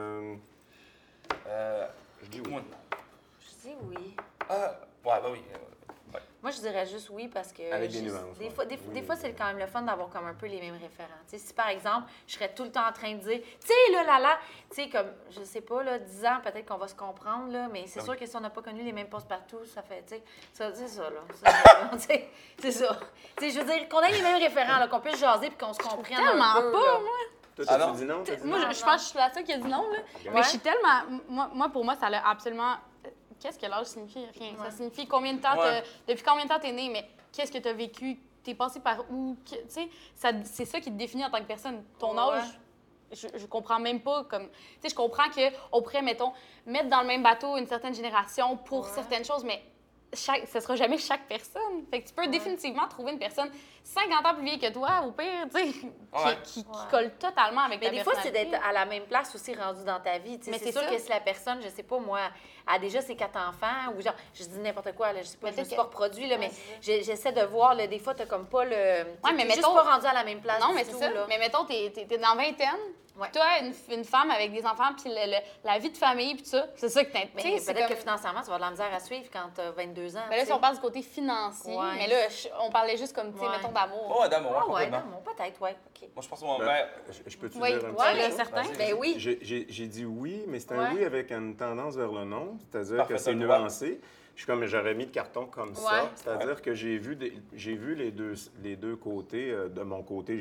Speaker 4: Je dis oui.
Speaker 2: Moi,
Speaker 1: Je dis oui.
Speaker 2: ouais, ben oui. Ouais.
Speaker 1: Moi, je dirais juste oui parce que.
Speaker 4: Avec des nuances,
Speaker 1: Des
Speaker 4: ouais.
Speaker 1: fois,
Speaker 4: Oui,
Speaker 1: des fois
Speaker 4: oui.
Speaker 1: c'est quand même le fun d'avoir comme un peu les mêmes référents. Tu sais, si par exemple, je serais tout le temps en train de dire, tu sais, là, tu sais, comme, je sais pas, là, 10 ans, peut-être qu'on va se comprendre, là, mais c'est
Speaker 2: Ah
Speaker 1: sûr
Speaker 2: oui.
Speaker 1: que si on n'a pas connu les mêmes postes partout, ça fait, tu sais, c'est ça, là. Tu sais, c'est ça. Tu sais, je veux dire, qu'on ait les mêmes référents, là, qu'on puisse jaser puis qu'on se comprenne.
Speaker 3: Tellement
Speaker 1: un peu,
Speaker 3: pas,
Speaker 1: là.
Speaker 3: moi.
Speaker 4: Toi,
Speaker 2: Ah
Speaker 4: t'as-tu
Speaker 2: non?
Speaker 4: dit non? T'as dit
Speaker 3: Moi,
Speaker 4: non?
Speaker 3: je pense que je suis la seule qui a dit non, là. Mais je suis tellement... Moi, pour moi, ça a absolument... Qu'est-ce que l'âge signifie? Rien. Ça signifie combien de temps...
Speaker 2: Ouais.
Speaker 3: Depuis combien de temps t'es né, mais qu'est-ce que t'as vécu? T'es passé par où? Tu sais, c'est ça qui te définit en tant que personne. Ton
Speaker 1: Ouais.
Speaker 3: âge... Je comprends même pas comme... Tu sais, je comprends qu'on pourrait, mettons, mettre dans le même bateau une certaine génération pour certaines choses, mais ce sera jamais chaque personne. Fait que tu peux définitivement trouver une personne 50 ans plus vieille que toi, au pire, tu sais,
Speaker 2: Ouais.
Speaker 3: qui colle totalement avec
Speaker 1: Mais
Speaker 3: ta
Speaker 1: des fois, c'est
Speaker 3: personnalité.
Speaker 1: d'être à la même place aussi rendu dans ta vie. Tu sais,
Speaker 3: Mais
Speaker 1: c'est
Speaker 3: c'est
Speaker 1: sûr
Speaker 3: ça.
Speaker 1: que si la personne, je sais pas, moi, a déjà ses 4 enfants, ou genre, je dis n'importe quoi, là, je sais pas,
Speaker 3: Mais
Speaker 1: je me
Speaker 3: peut-être
Speaker 1: suis
Speaker 3: que-
Speaker 1: pas reproduit, là, mais
Speaker 3: Ouais, c'est
Speaker 1: j'essaie de voir, là, des fois, t'as comme pas le.
Speaker 3: Ouais, mais
Speaker 1: t'es juste
Speaker 3: mettons-
Speaker 1: pas rendu à la même place.
Speaker 3: Non,
Speaker 1: du
Speaker 3: mais c'est
Speaker 1: tout,
Speaker 3: ça.
Speaker 1: là.
Speaker 3: Mais mettons, t'es dans vingtaine,
Speaker 1: Ouais.
Speaker 3: toi, une femme avec des enfants, puis la vie de famille, puis tout ça, c'est ça que
Speaker 1: Mais
Speaker 3: t'intéresse.
Speaker 1: peut-être que financièrement, tu vas avoir de la misère à suivre quand t'as 22 ans.
Speaker 3: Mais là,
Speaker 1: tu
Speaker 3: si on
Speaker 1: sais.
Speaker 3: parle du côté financier,
Speaker 1: Ouais.
Speaker 3: mais là, on parlait juste comme, tu sais,
Speaker 1: Ouais.
Speaker 3: mettons, d'amour.
Speaker 2: Oh, d'amour,
Speaker 1: Ah ouais,
Speaker 2: complètement.
Speaker 1: non, peut-être, ouais. OK.
Speaker 2: Moi, je pense que mon
Speaker 4: Ben,
Speaker 2: père.
Speaker 4: je peux-tu
Speaker 3: Oui,
Speaker 4: dire un
Speaker 3: ouais,
Speaker 4: petit
Speaker 3: là,
Speaker 4: chose?
Speaker 3: certain.
Speaker 2: Vas-y.
Speaker 1: Ben oui.
Speaker 4: J'ai dit oui, mais c'est un
Speaker 1: Ouais.
Speaker 4: oui avec une tendance vers le non. C'est-à-dire
Speaker 2: Parfait,
Speaker 4: que c'est
Speaker 2: t'as le droit.
Speaker 4: nuancé. Je suis comme j'aurais mis de carton comme
Speaker 1: Ouais.
Speaker 4: ça. C'est-à-dire que j'ai vu les deux côtés. De mon côté,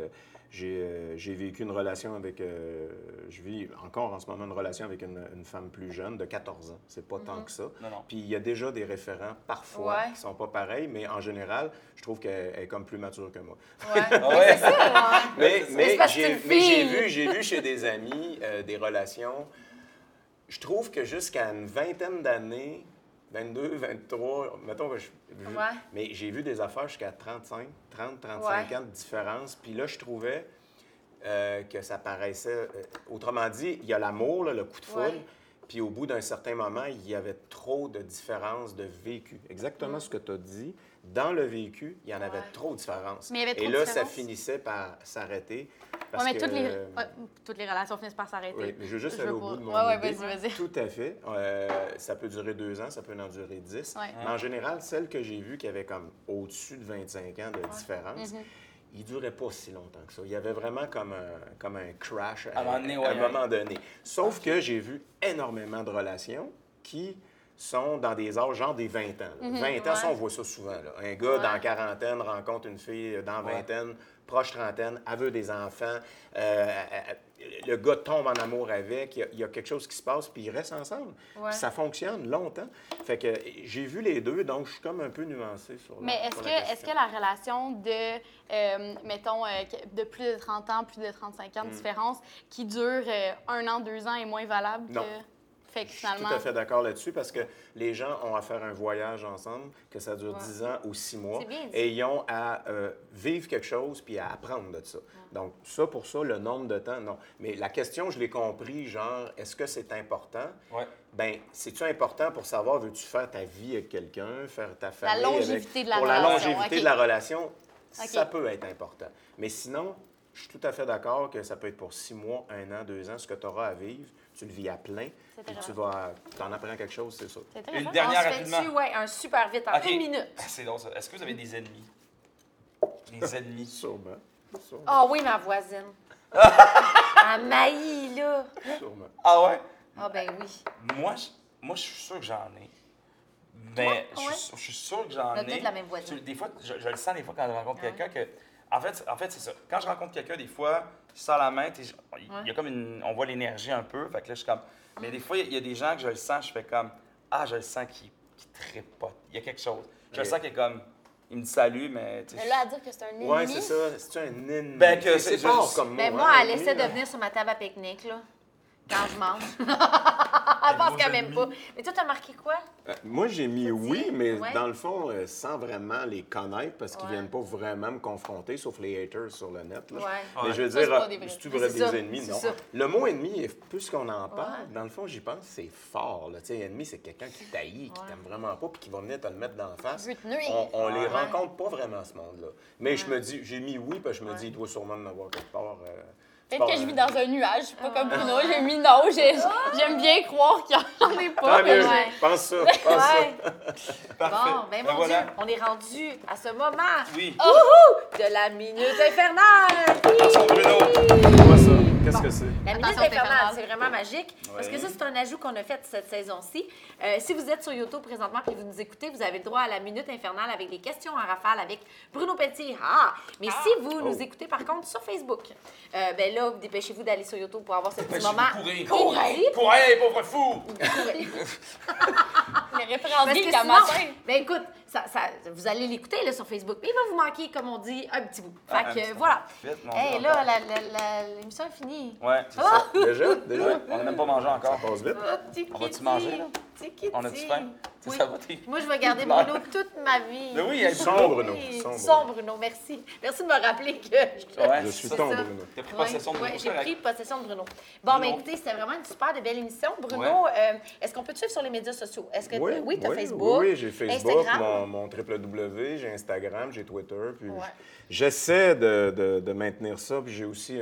Speaker 4: j'ai vécu une relation avec. Je vis encore en ce moment une relation avec une femme plus jeune de 14 ans. C'est pas tant que ça.
Speaker 2: Non, non.
Speaker 4: Puis il y a déjà des référents parfois
Speaker 1: Ouais.
Speaker 4: qui sont pas pareils, mais en général, je trouve qu'elle est comme plus mature que moi.
Speaker 1: Ouais.
Speaker 2: Ah ouais?
Speaker 4: Mais
Speaker 1: c'est parce que c'est une fille.
Speaker 4: j'ai vu chez des amis des relations. Je trouve que jusqu'à une vingtaine d'années, 22, 23, mettons que
Speaker 1: Ouais.
Speaker 4: mais j'ai vu des affaires jusqu'à 30, 35
Speaker 1: Ouais.
Speaker 4: ans de différence. Puis là, je trouvais que ça paraissait. Autrement dit, il y a l'amour, là, le coup de foudre.
Speaker 1: Ouais.
Speaker 4: Puis au bout d'un certain moment, il y avait trop de différences de vécu. Exactement ce que tu as dit. Dans le vécu, il y en avait trop de différences.
Speaker 3: Mais il y avait
Speaker 4: Et
Speaker 3: trop de
Speaker 4: là, ça
Speaker 3: différences.
Speaker 4: finissait par s'arrêter.
Speaker 3: Ouais,
Speaker 4: Parce
Speaker 3: mais
Speaker 4: que,
Speaker 3: toutes les relations finissent par s'arrêter.
Speaker 4: oui, mais je veux juste
Speaker 3: Je
Speaker 4: aller
Speaker 3: veux
Speaker 4: au
Speaker 3: pas.
Speaker 4: bout de mon
Speaker 3: Ouais,
Speaker 4: idée.
Speaker 3: vas-y.
Speaker 4: Tout à fait. Ça peut durer 2 ans, ça peut en durer 10.
Speaker 3: Ouais.
Speaker 4: Mais en général, celles que j'ai vues qui avaient comme au-dessus de 25 ans de différence, ils ne duraient pas si longtemps que ça. Il y avait vraiment comme un crash
Speaker 2: À un moment donné, ouais,
Speaker 4: un
Speaker 2: ouais.
Speaker 4: moment donné. Sauf que j'ai vu énormément de relations qui sont dans des âges, genre des 20 ans. là. 20 ans, ça, on voit ça souvent. Là. Un gars dans la quarantaine rencontre une fille dans la vingtaine, proche trentaine, elle veut des enfants. Le gars tombe en amour avec. Il y a quelque chose qui se passe, puis ils restent ensemble.
Speaker 1: Ouais.
Speaker 4: Puis ça fonctionne longtemps. Fait que j'ai vu les deux, donc je suis comme un peu nuancé sur la
Speaker 3: Mais
Speaker 4: sur la
Speaker 3: est-ce
Speaker 4: question.
Speaker 3: que la relation de, mettons, de plus de 30 ans, plus de 35 ans de différence, qui dure 1 an, 2 ans, est moins valable
Speaker 4: Non.
Speaker 3: que... Fait que
Speaker 4: Je suis
Speaker 3: finalement...
Speaker 4: tout à fait d'accord là-dessus parce que les gens ont à faire un voyage ensemble, que ça dure 10 ans ou 6 mois,
Speaker 1: C'est bien dit.
Speaker 4: et ils ont à vivre quelque chose puis à apprendre de ça. Donc, ça, pour ça, le nombre de temps, non. Mais la question, je l'ai compris, genre, est-ce que c'est important?
Speaker 2: Ouais.
Speaker 4: Bien, c'est-tu important pour savoir, veux-tu faire ta vie avec quelqu'un, faire ta famille
Speaker 3: longévité de la
Speaker 4: pour la
Speaker 3: relation,
Speaker 4: longévité
Speaker 3: OK.
Speaker 4: de la relation,
Speaker 3: OK.
Speaker 4: ça peut être important. Mais sinon, je suis tout à fait d'accord que ça peut être pour 6 mois, 1 an, 2 ans, ce que tu auras à vivre, tu le vis à plein,
Speaker 3: C'est
Speaker 4: puis tu
Speaker 3: intéressant.
Speaker 4: t'en apprends quelque chose, c'est sûr.
Speaker 3: C'est intéressant.
Speaker 2: Une dernière
Speaker 1: On se
Speaker 2: rapidement.
Speaker 1: fait-tu, ouais, un super vite, en
Speaker 2: OK.
Speaker 1: 1 minute.
Speaker 2: C'est drôle, ça. Est-ce que vous avez des ennemis? Des ennemis?
Speaker 4: Sûrement. Sûrement.
Speaker 1: Ah oui, ma voisine. Elle m'haït, là.
Speaker 4: Sûrement.
Speaker 2: Ah ouais?
Speaker 1: Ah ben oui.
Speaker 2: Moi, je suis sûr que j'en ai. Mais
Speaker 1: Toi?
Speaker 2: je suis sûr que j'en
Speaker 1: On a
Speaker 2: ai.
Speaker 1: toutes la même voisine.
Speaker 2: Des fois, je le sens des fois quand je rencontre
Speaker 1: Ah ouais.
Speaker 2: quelqu'un que. En fait c'est ça. Quand je rencontre quelqu'un, des fois, je sens la main, il y a comme une. On voit l'énergie un peu. Fait que là, je suis comme. Mais des fois, il y a des gens que je le sens, je fais comme. Ah, je le sens qui tripote. Il y a quelque chose. Je le
Speaker 4: Ok.
Speaker 2: sens qu'il est comme. Il me salue, mais. tu sais,
Speaker 3: Mais là, à dire que c'est un ennemi...
Speaker 4: Ouais, c'est ça. C'est un ennemi.
Speaker 2: Ben, que
Speaker 4: c'est
Speaker 2: c'est
Speaker 4: fort
Speaker 2: juste-
Speaker 4: comme mot.
Speaker 1: Ben
Speaker 4: hein,
Speaker 1: moi, elle
Speaker 4: ennemi,
Speaker 1: essaie de
Speaker 4: là.
Speaker 1: venir sur ma table à pique-nique, là.
Speaker 3: quand je mange.
Speaker 1: Elle pense
Speaker 2: nos
Speaker 1: qu'elle m'aime
Speaker 2: ennemis.
Speaker 1: pas. Mais toi, t'as marqué quoi?
Speaker 4: Moi, j'ai mis
Speaker 1: T'as
Speaker 4: oui,
Speaker 1: dit?
Speaker 4: mais
Speaker 1: Ouais.
Speaker 4: dans le fond, sans vraiment les connaître, parce qu'ils
Speaker 1: Ouais.
Speaker 4: viennent pas vraiment me confronter, sauf les haters sur le net. Là.
Speaker 1: Ouais.
Speaker 4: Mais je veux
Speaker 3: Ça, c'est
Speaker 4: dire,
Speaker 3: pas des vrais.
Speaker 4: si tu
Speaker 1: Mais
Speaker 4: veux
Speaker 1: c'est
Speaker 4: des
Speaker 1: ça,
Speaker 4: ennemis,
Speaker 1: c'est
Speaker 4: non.
Speaker 1: ça.
Speaker 4: Le mot ennemi, plus qu'on en parle,
Speaker 1: Ouais.
Speaker 4: dans le fond, j'y pense, c'est fort. Là. Tu sais, ennemi, c'est quelqu'un qui t'haït, qui
Speaker 1: Ouais.
Speaker 4: t'aime vraiment pas, puis qui va venir te le mettre dans la face.
Speaker 3: Je veux te nuire.
Speaker 4: On les
Speaker 1: Ouais.
Speaker 4: rencontre pas vraiment, ce monde-là. Mais je me dis, j'ai mis oui, parce que je me dis, il doit sûrement en avoir quelque part.
Speaker 3: Peut-être que je vis dans un nuage, je suis pas comme Bruno, j'ai mis non, j'aime bien croire qu'il y en a pas.
Speaker 4: Tant mieux,
Speaker 1: Ouais.
Speaker 4: pense ça, pense ça.
Speaker 1: Ouais.
Speaker 2: Parfait.
Speaker 1: Bon, ben mon
Speaker 2: voilà.
Speaker 1: Dieu, on est rendu à ce moment
Speaker 2: Oui.
Speaker 1: de la minute infernale.
Speaker 2: Attention, Bruno.
Speaker 4: Quoi ça? Qu'est-ce que c'est?
Speaker 1: La minute
Speaker 3: Attention,
Speaker 1: infernale,
Speaker 3: infernale.
Speaker 1: c'est vraiment magique. Parce que
Speaker 2: Ouais.
Speaker 1: ça, c'est un ajout qu'on a fait cette saison-ci. Si vous êtes sur YouTube présentement et vous nous écoutez, vous avez le droit à la minute infernale avec des questions en rafale avec Bruno Pelletier. Mais si vous nous écoutez par contre sur Facebook, ben là, dépêchez-vous d'aller sur YouTube pour avoir ce petit
Speaker 2: Dépêchez-vous,
Speaker 1: moment.
Speaker 2: courez.
Speaker 1: inédit.
Speaker 2: Courez, pauvre fou.
Speaker 3: Les références
Speaker 1: Parce que
Speaker 3: geeks à
Speaker 1: sinon,
Speaker 3: matin.
Speaker 1: ben écoute, vous allez l'écouter là, sur Facebook, mais il va vous manquer, comme on dit, un petit bout.
Speaker 2: Ah,
Speaker 1: Fait
Speaker 2: un
Speaker 1: que
Speaker 2: petit bout.
Speaker 1: voilà.
Speaker 2: Vite, mon
Speaker 1: Hey,
Speaker 2: Dieu,
Speaker 1: là,
Speaker 2: encore.
Speaker 1: l'émission est finie.
Speaker 2: Ouais, c'est
Speaker 1: Ah!
Speaker 2: ça.
Speaker 4: Déjà?
Speaker 2: Ouais, on n'a même pas mangé encore.
Speaker 4: Ça passe vite.
Speaker 2: On va-tu manger, là? On a-tu faim?
Speaker 1: Oui.
Speaker 2: Ça va, t'es...
Speaker 1: Moi, je vais garder Bruno toute ma vie.
Speaker 2: Mais oui, elle est
Speaker 4: Son Bruno.
Speaker 1: Oui,
Speaker 4: Son
Speaker 1: son
Speaker 4: Bruno.
Speaker 1: Bruno, merci. Merci de me rappeler que
Speaker 2: Ouais,
Speaker 4: Je suis
Speaker 1: c'est
Speaker 4: ton
Speaker 1: ça.
Speaker 4: Bruno.
Speaker 2: T'as pris
Speaker 1: Ouais,
Speaker 2: possession de
Speaker 1: ouais,
Speaker 2: Bruno,
Speaker 1: j'ai
Speaker 2: correct.
Speaker 1: pris possession de Bruno. Bon,
Speaker 2: Bruno.
Speaker 1: ben écoutez, c'était vraiment une super de belle émission. Bruno, est-ce qu'on peut te suivre sur les médias sociaux? Est-ce que oui, tu as Facebook,
Speaker 4: Oui, j'ai Facebook,
Speaker 1: Instagram.
Speaker 4: mon www, j'ai Instagram, j'ai Twitter. Puis
Speaker 1: Ouais.
Speaker 4: j'essaie de maintenir ça. Puis j'ai aussi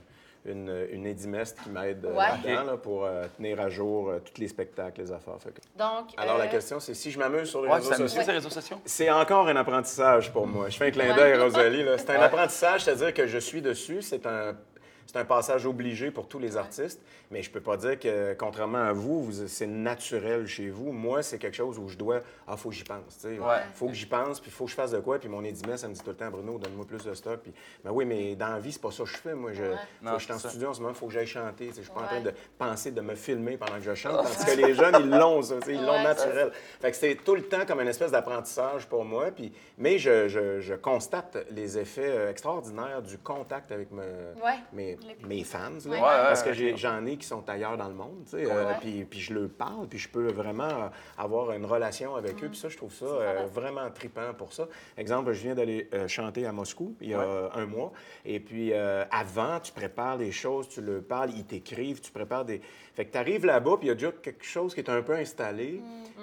Speaker 4: une édimestre qui m'aide
Speaker 1: Ouais.
Speaker 4: là-dedans là, pour tenir à jour tous les spectacles, les affaires. Fait que-
Speaker 1: Donc,
Speaker 4: Alors, la question, c'est si je m'amuse sur les
Speaker 2: Ouais,
Speaker 4: réseaux
Speaker 2: ça me
Speaker 4: sociaux.
Speaker 2: suit, ces réseaux sociaux?
Speaker 4: C'est encore un apprentissage pour moi. Je fais un clin d'œil à Rosalie. là. C'est un apprentissage, c'est-à-dire que je suis dessus. C'est un passage obligé pour tous les artistes, mais je peux pas dire que, contrairement à vous, c'est naturel chez vous. Moi, c'est quelque chose où je dois... faut que j'y pense, tu sais.
Speaker 2: Ouais.
Speaker 4: Faut que j'y pense, puis faut que je fasse de quoi. Puis mon édimestre, ça me dit tout le temps, Bruno, donne-moi plus de stock. Puis, ben oui, mais dans la vie, c'est pas ça que je fais. Moi, faut
Speaker 2: Non,
Speaker 4: que je suis en
Speaker 2: c'est ça.
Speaker 4: studio en ce moment, il faut que j'aille chanter. Tu sais, je suis pas en
Speaker 1: Ouais.
Speaker 4: train de penser de me filmer pendant que je chante, tandis que les jeunes, ils l'ont, ça, tu sais, ils l'ont
Speaker 1: Ouais.
Speaker 4: naturel. Fait que c'est tout le temps comme une espèce d'apprentissage pour moi. Mais je constate les effets extraordinaires du contact avec mes fans. Là,
Speaker 1: Ouais.
Speaker 4: parce que
Speaker 2: Ouais.
Speaker 4: j'en ai qui sont ailleurs dans le monde. Tu sais,
Speaker 1: Ouais.
Speaker 4: puis je leur parle, puis je peux vraiment avoir une relation avec eux. Puis ça, je trouve ça vraiment trippant pour ça. Exemple, je viens d'aller chanter à Moscou il y a un mois. Et puis avant, tu prépares des choses, tu leur parles, ils t'écrivent, tu prépares des... Fait que tu arrives là-bas, puis il y a déjà quelque chose qui est un peu installé.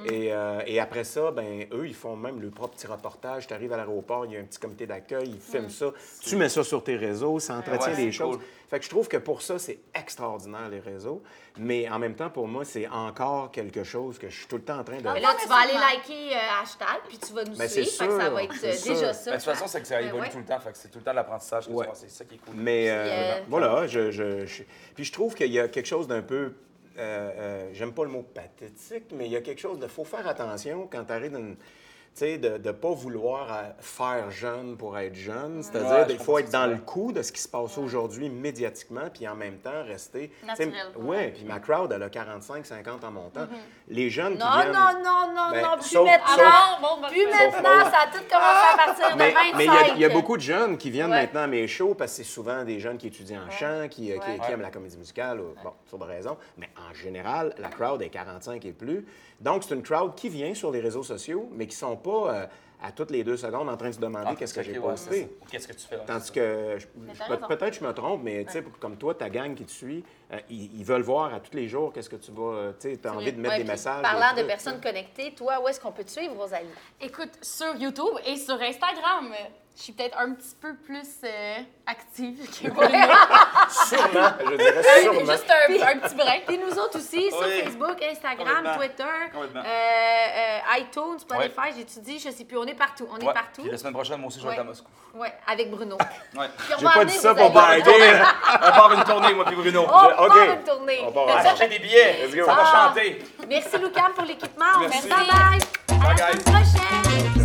Speaker 4: Et après ça, ben eux, ils font même leur propre petit reportage. Tu arrives à l'aéroport, il y a un petit comité d'accueil, ils filment ça. Tu mets ça sur tes réseaux, ça entretient
Speaker 2: Ouais,
Speaker 4: des
Speaker 2: c'est
Speaker 4: choses.
Speaker 2: cool.
Speaker 4: Fait que je trouve que pour ça, c'est extraordinaire, les réseaux. Mais en même temps, pour moi, c'est encore quelque chose que je suis tout le temps en train de...
Speaker 1: Mais là, tu vas aller liker hashtag, puis tu vas nous
Speaker 4: Ben, c'est
Speaker 1: suivre. Fait que ça
Speaker 4: sûr,
Speaker 1: va être
Speaker 4: c'est
Speaker 1: déjà
Speaker 4: sûr.
Speaker 1: ça.
Speaker 2: Ben, de toute façon, c'est que ça
Speaker 1: Ben,
Speaker 2: évolue
Speaker 1: ouais.
Speaker 2: tout le temps. Fait que c'est tout le temps de l'apprentissage.
Speaker 4: Ouais.
Speaker 2: C'est ça qui est cool.
Speaker 4: Mais
Speaker 1: Puis,
Speaker 4: voilà, puis je trouve qu'il y a quelque chose d'un peu... j'aime pas le mot pathétique, mais il y a quelque chose de... faut faire attention quand tu arrives dans... Tu sais, de ne pas vouloir faire jeune pour être jeune. C'est-à-dire
Speaker 2: Ouais,
Speaker 4: qu'il
Speaker 2: je
Speaker 4: faut
Speaker 2: comprends
Speaker 4: être
Speaker 2: ce que
Speaker 4: dans
Speaker 2: tu
Speaker 4: le
Speaker 2: veux.
Speaker 4: coup de ce qui se passe aujourd'hui médiatiquement, puis en même temps rester...
Speaker 3: Naturel.
Speaker 4: Oui, puis ma crowd, elle a 45-50 en montant. Les jeunes
Speaker 1: Non,
Speaker 4: qui viennent...
Speaker 1: non,
Speaker 4: Ben,
Speaker 1: plus
Speaker 4: sauf-
Speaker 1: maintenant.
Speaker 3: Alors, bon, ben,
Speaker 1: Plus
Speaker 3: ben,
Speaker 1: maintenant, ça a tout commencé à partir de 25.
Speaker 4: Mais il y a beaucoup de jeunes qui viennent
Speaker 1: Ouais.
Speaker 4: maintenant à mes shows parce que c'est souvent des jeunes qui étudient en chant, qui
Speaker 1: Ouais.
Speaker 4: aiment la comédie musicale, bon, pour des raisons. Mais en général, la crowd est 45 et plus. Donc, c'est une crowd qui vient sur les réseaux sociaux, mais qui ne sont pas à toutes les 2 secondes en train de se demander qu'est-ce que j'ai posté.
Speaker 2: Qu'est-ce que tu fais?
Speaker 4: Tandis que,
Speaker 3: t'as raison.
Speaker 4: peut-être je me trompe, mais tu sais, comme toi, ta gang qui te suit, ils veulent voir à tous les jours qu'est-ce que tu vas, tu sais, tu as envie de mettre
Speaker 1: Ouais,
Speaker 4: des
Speaker 1: puis
Speaker 4: messages.
Speaker 1: Parlant
Speaker 4: des
Speaker 1: de
Speaker 4: trucs,
Speaker 1: personnes connectées, toi, où est-ce qu'on peut te suivre, Rosalie?
Speaker 3: Écoute, sur YouTube et sur Instagram, je suis peut-être un petit peu plus active que Bruno.
Speaker 4: Sûrement, je dirais sûrement.
Speaker 3: Juste un petit break.
Speaker 1: Puis nous autres aussi, sur
Speaker 2: Oui.
Speaker 1: Facebook, Instagram,
Speaker 2: Complètement.
Speaker 1: Twitter,
Speaker 2: Complètement.
Speaker 1: iTunes, Spotify, j'étue, je sais plus, on est partout. On est
Speaker 2: Ouais.
Speaker 1: partout.
Speaker 2: Puis la semaine prochaine, moi aussi, je vais être à Moscou.
Speaker 1: Oui, avec Bruno.
Speaker 2: Ouais.
Speaker 1: Puis on
Speaker 4: J'ai
Speaker 1: va
Speaker 4: pas
Speaker 1: amener
Speaker 4: dit ça pour
Speaker 1: Rosalie.
Speaker 4: baguer.
Speaker 2: On part une tournée, moi puis Bruno.
Speaker 1: On part
Speaker 4: OK.
Speaker 1: une tournée.
Speaker 4: On part
Speaker 2: On va
Speaker 4: ensemble.
Speaker 2: acheter des billets.
Speaker 4: Let's go.
Speaker 2: Ça va
Speaker 1: Ah.
Speaker 2: chanter.
Speaker 1: Merci, Lucam, pour l'équipement. On
Speaker 2: Merci.
Speaker 1: se dit bye. À la
Speaker 2: Bye,
Speaker 1: semaine prochaine.